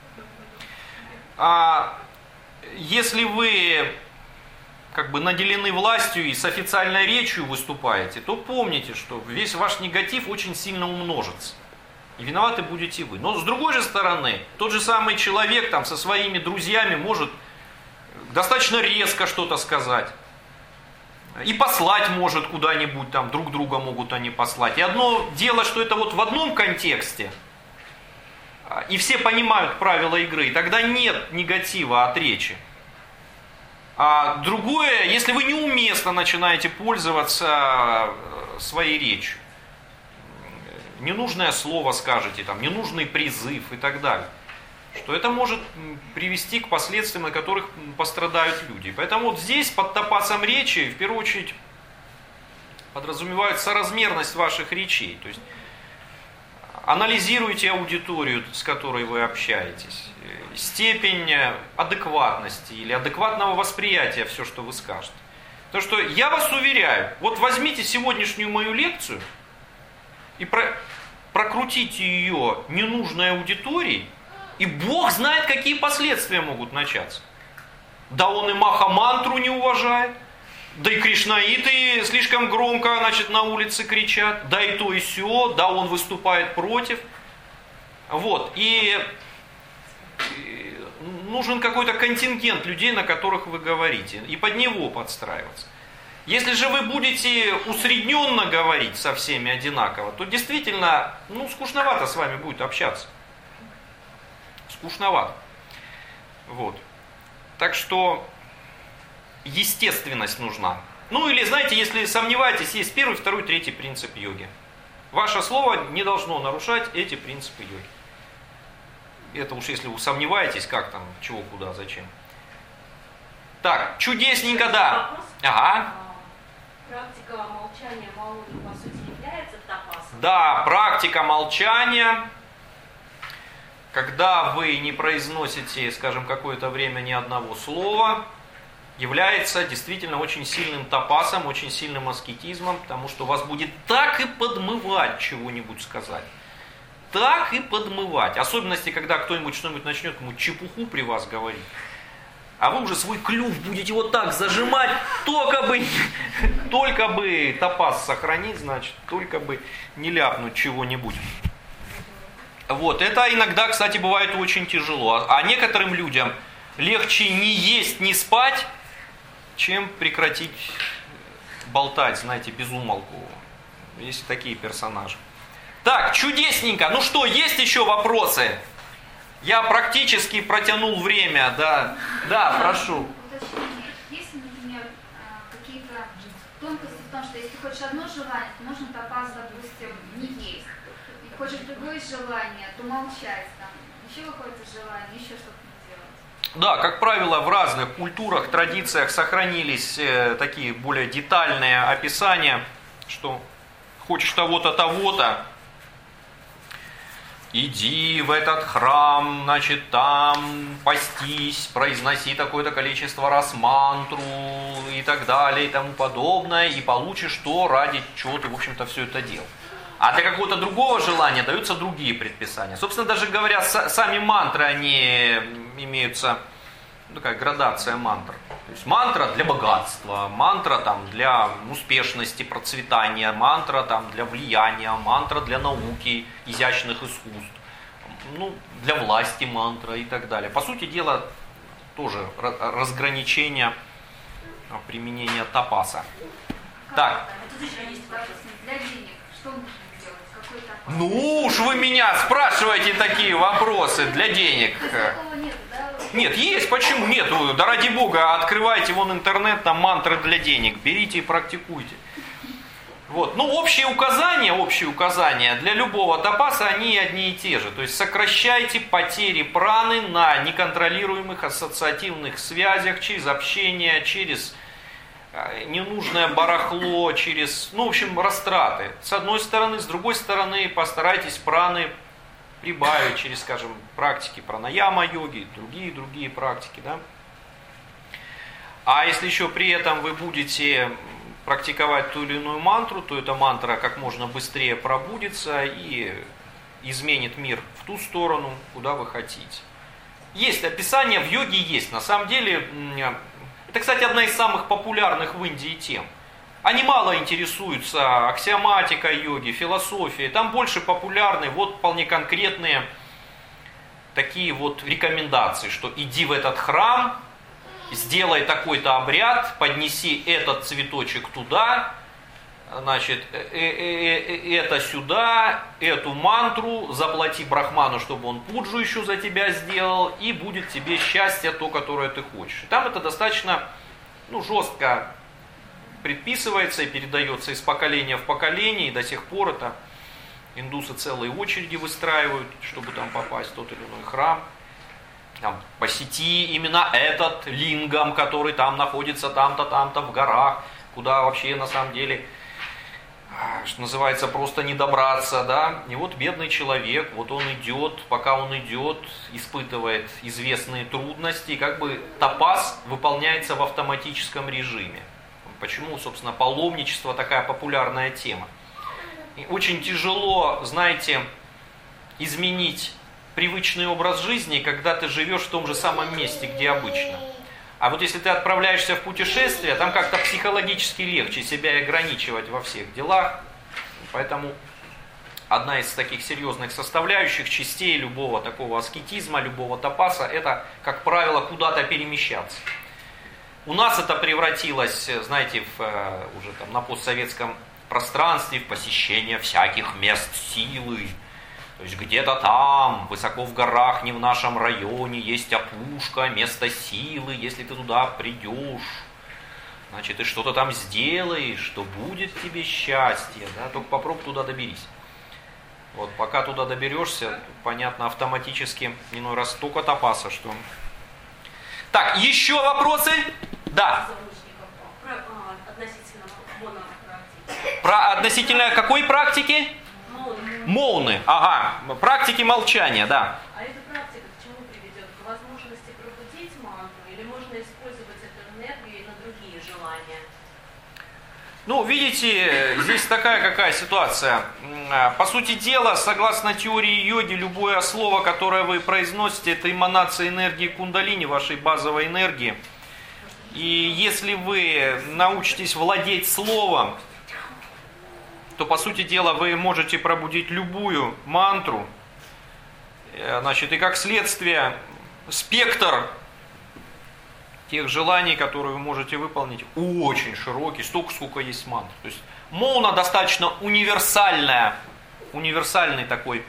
[SPEAKER 1] а, если вы как бы наделены властью и с официальной речью выступаете, то помните, что весь ваш негатив очень сильно умножится. И виноваты будете вы. Но с другой же стороны, тот же самый человек там со своими друзьями может достаточно резко что-то сказать. И послать может куда-нибудь, там друг друга могут они послать. И одно дело, что это вот в одном контексте, и все понимают правила игры, и тогда нет негатива от речи. А другое, если вы неуместно начинаете пользоваться своей речью, ненужное слово скажете, там, ненужный призыв и так далее, что это может привести к последствиям, от которых пострадают люди. Поэтому вот здесь под топасом речи в первую очередь подразумевают соразмерность ваших речей. То есть анализируйте аудиторию, с которой вы общаетесь, степень адекватности или адекватного восприятия все, что вы скажете. То, что я вас уверяю, вот возьмите сегодняшнюю мою лекцию и про, прокрутите ее ненужной аудиторией, и Бог знает, какие последствия могут начаться. Да он и Маха-мантру не уважает, да и кришнаиты слишком громко, значит, на улице кричат, да и то и сё, да он выступает против. Вот, и нужен какой-то контингент людей, на которых вы говорите, и под него подстраиваться. Если же вы будете усредненно говорить со всеми одинаково, то действительно, ну, скучновато с вами будет общаться. Скучновато. Вот. Так что естественность нужна. Ну или, знаете, если сомневаетесь, есть первый, второй, третий принцип йоги. Ваше слово не должно нарушать эти принципы йоги. Это уж если вы сомневаетесь, как там, чего, куда, зачем. Так, чудесненько, да. Ага.
[SPEAKER 2] Практика молчания Маунги, по сути, является тапасом?
[SPEAKER 1] Да, практика молчания, когда вы не произносите, скажем, какое-то время ни одного слова, является действительно очень сильным тапасом, очень сильным аскетизмом, потому что вас будет так и подмывать чего-нибудь сказать. Так и подмывать. Особенности, когда кто-нибудь что-нибудь начнет ему чепуху при вас говорить. А вы уже свой клюв будете вот так зажимать, только бы, только бы тапас сохранить, значит, только бы не ляпнуть чего-нибудь. Вот, это иногда, кстати, бывает очень тяжело. А некоторым людям легче не есть, не спать, чем прекратить болтать, знаете, без умолку. Есть такие персонажи. Так, чудесненько. Ну что, есть еще вопросы? Я практически протянул время, да. Да, прошу.
[SPEAKER 9] Есть, например, какие-то тонкости в том, что если хочешь одно желание, то можно топаз, допустим, не есть. И хочешь другое желание, то молчать там. Еще какое-то желание, еще что-то не делать.
[SPEAKER 1] Да, как правило, в разных культурах, традициях сохранились э, такие более детальные описания, что хочешь того-то, того-то, иди в этот храм, значит, там постись, произноси такое-то количество раз мантру и так далее и тому подобное, и получишь то, ради чего ты, в общем-то, все это делал. А для какого-то другого желания даются другие предписания. Собственно, даже говоря, сами мантры, они имеются, ну, такая градация мантр. То есть мантра для богатства, мантра там, для успешности, процветания, мантра там, для влияния, мантра для науки, изящных искусств, ну, для власти мантра и так далее. По сути дела, тоже разграничение применения тапаса. Так.
[SPEAKER 9] Для денег что нужно делать? Какой тапас?
[SPEAKER 1] Ну уж вы меня спрашиваете такие вопросы для денег.
[SPEAKER 9] Такого нет, да?
[SPEAKER 1] Нет, есть, почему нет? Да ради бога, открывайте вон интернет, там мантры для денег, берите и практикуйте. Вот. Ну, общие указания, общие указания для любого тапаса, они одни и те же. То есть сокращайте потери праны на неконтролируемых ассоциативных связях, через общение, через ненужное барахло, через, ну, в общем, растраты. С одной стороны, с другой стороны, постарайтесь праны прибавить через, скажем, практики пранаяма-йоги, другие-другие практики, да. А если еще при этом вы будете практиковать ту или иную мантру, то эта мантра как можно быстрее пробудится и изменит мир в ту сторону, куда вы хотите. Есть описание, в йоге есть. На самом деле, это, кстати, одна из самых популярных в Индии тем. Они мало интересуются аксиоматикой йоги, философией. Там больше популярны вот вполне конкретные такие вот рекомендации, что иди в этот храм, сделай такой-то обряд, поднеси этот цветочек туда, значит, это сюда, эту мантру, заплати брахману, чтобы он пуджу еще за тебя сделал, и будет тебе счастье то, которое ты хочешь. Там это достаточно, ну, жестко предписывается и передается из поколения в поколение, и до сих пор это индусы целые очереди выстраивают, чтобы там попасть в тот или иной храм. Там, посети именно этот лингам, который там находится, там-то, там-то в горах, куда вообще на самом деле, что называется, просто не добраться, да. И вот бедный человек, вот он идет, пока он идет, испытывает известные трудности, и как бы тапас выполняется в автоматическом режиме. Почему, собственно, паломничество такая популярная тема. И очень тяжело, знаете, изменить привычный образ жизни, когда ты живешь в том же самом месте, где обычно. А вот если ты отправляешься в путешествие, там как-то психологически легче себя ограничивать во всех делах. Поэтому одна из таких серьезных составляющих частей любого такого аскетизма, любого тапаса, это, как правило, куда-то перемещаться. У нас это превратилось, знаете, в, уже там на постсоветском пространстве, в посещение всяких мест силы. То есть где-то там, высоко в горах, не в нашем районе, есть опушка, место силы. Если ты туда придешь, значит, ты что-то там сделаешь, что будет тебе счастье. Да? Только попробуй туда доберись. Вот, пока туда доберешься, понятно, автоматически иной раз только тапаса, что... Так, еще вопросы? Да.
[SPEAKER 2] Про, а, относительно монопрактики.
[SPEAKER 1] Про относительно какой практики?
[SPEAKER 2] Моуны.
[SPEAKER 1] Моуны, ага, практики молчания, да.
[SPEAKER 2] А эта практика к чему приведет? К возможности пробудить мантру или можно использовать эту энергию на другие желания?
[SPEAKER 1] Ну, видите, здесь такая какая ситуация. По сути дела, согласно теории йоги, любое слово, которое вы произносите, это эманация энергии кундалини, вашей базовой энергии. И если вы научитесь владеть словом, то, по сути дела, вы можете пробудить любую мантру. Значит, и как следствие, спектр тех желаний, которые вы можете выполнить, очень широкий, столько, сколько есть мантр. То есть Мауна достаточно универсальная, универсальный такой,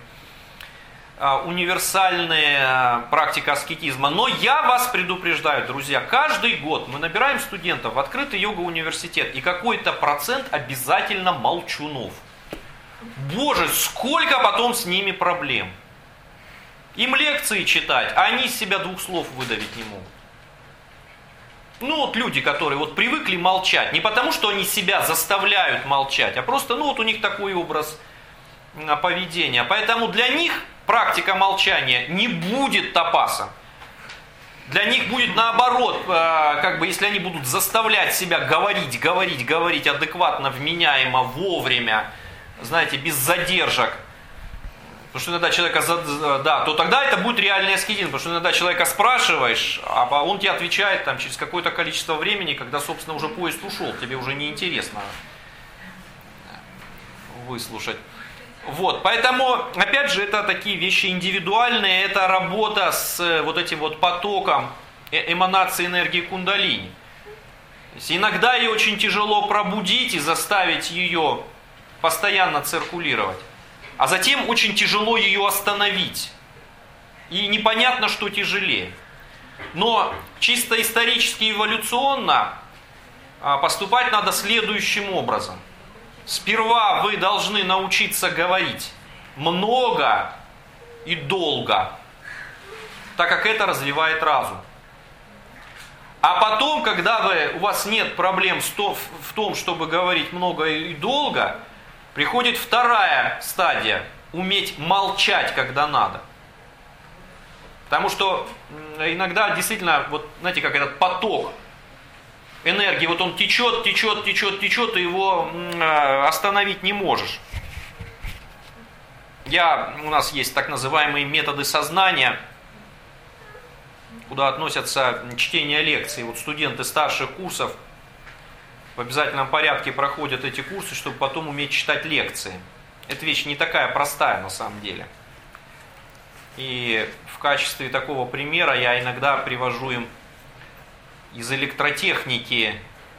[SPEAKER 1] универсальная практика аскетизма. Но я вас предупреждаю, друзья, каждый год мы набираем студентов в открытый йога-университет, и какой-то процент обязательно молчунов. Боже, сколько потом с ними проблем. Им лекции читать, а они из себя двух слов выдавить не могут. Ну вот люди, которые вот привыкли молчать, не потому что они себя заставляют молчать, а просто ну вот у них такой образ поведения. Поэтому для них практика молчания не будет тапаса. Для них будет наоборот, как бы если они будут заставлять себя говорить, говорить, говорить адекватно, вменяемо, вовремя, знаете, без задержек. Потому что иногда человека, да, то тогда это будет реальный аскетизм. Потому что иногда человека спрашиваешь, а он тебе отвечает там, через какое-то количество времени, когда, собственно, уже поезд ушел, тебе уже неинтересно выслушать. Вот, поэтому, опять же, это такие вещи индивидуальные, это работа с вот этим вот потоком эманации энергии кундалини. То есть иногда ее очень тяжело пробудить и заставить ее постоянно циркулировать. А затем очень тяжело ее остановить. И непонятно, что тяжелее. Но чисто исторически, эволюционно поступать надо следующим образом. Сперва вы должны научиться говорить много и долго, так как это развивает разум. А потом, когда вы, у вас нет проблем в том, чтобы говорить много и долго, приходит вторая стадия – уметь молчать, когда надо. Потому что иногда действительно, вот знаете, как этот поток энергии, вот он течет, течет, течет, течет, и его остановить не можешь. Я, у нас есть так называемые методы сознания, куда относятся чтение лекций. Вот студенты старших курсов в обязательном порядке проходят эти курсы, чтобы потом уметь читать лекции. Эта вещь не такая простая на самом деле. И в качестве такого примера я иногда привожу им из электротехники,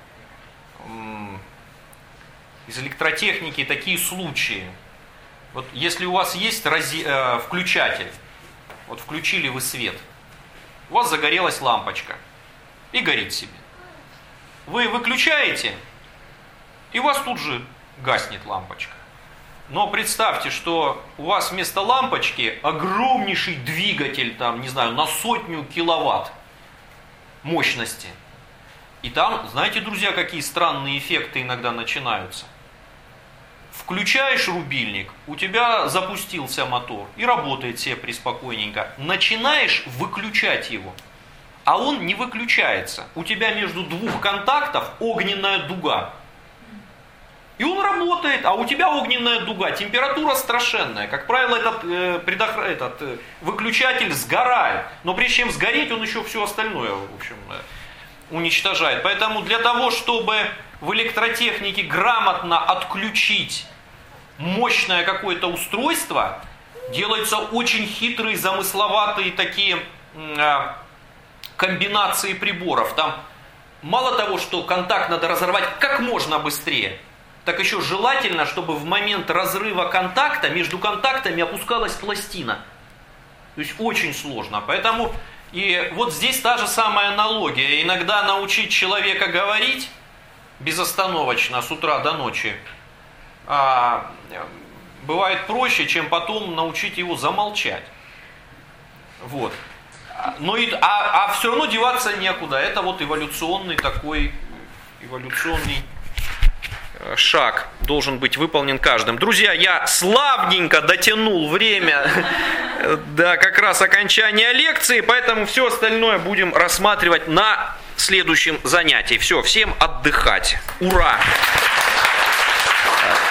[SPEAKER 1] из электротехники такие случаи. Вот если у вас есть рази, э, включатель, вот включили вы свет, у вас загорелась лампочка и горит себе. Вы выключаете, и у вас тут же гаснет лампочка. Но представьте, что у вас вместо лампочки огромнейший двигатель, там, не знаю, на сотню киловатт мощности. И там, знаете, друзья, какие странные эффекты иногда начинаются. Включаешь рубильник, у тебя запустился мотор и работает себе преспокойненько. Начинаешь выключать его, а он не выключается. У тебя между двух контактов огненная дуга. И он работает, а у тебя огненная дуга, температура страшенная. Как правило, этот, э, предохр... этот э, выключатель сгорает. Но прежде чем сгореть, он еще все остальное, в общем, э, уничтожает. Поэтому для того, чтобы в электротехнике грамотно отключить мощное какое-то устройство, делаются очень хитрые, замысловатые такие э, комбинации приборов. Там мало того, что контакт надо разорвать как можно быстрее, так еще желательно, чтобы в момент разрыва контакта между контактами опускалась пластина. То есть очень сложно. Поэтому и вот здесь та же самая аналогия. Иногда научить человека говорить безостановочно с утра до ночи а, бывает проще, чем потом научить его замолчать. Вот. Но и, а, а все равно деваться некуда. Это вот эволюционный такой эволюционный шаг должен быть выполнен каждым. Друзья, я славненько дотянул время до как раз окончания лекции, поэтому все остальное будем рассматривать на следующем занятии. Все, всем отдыхать. Ура!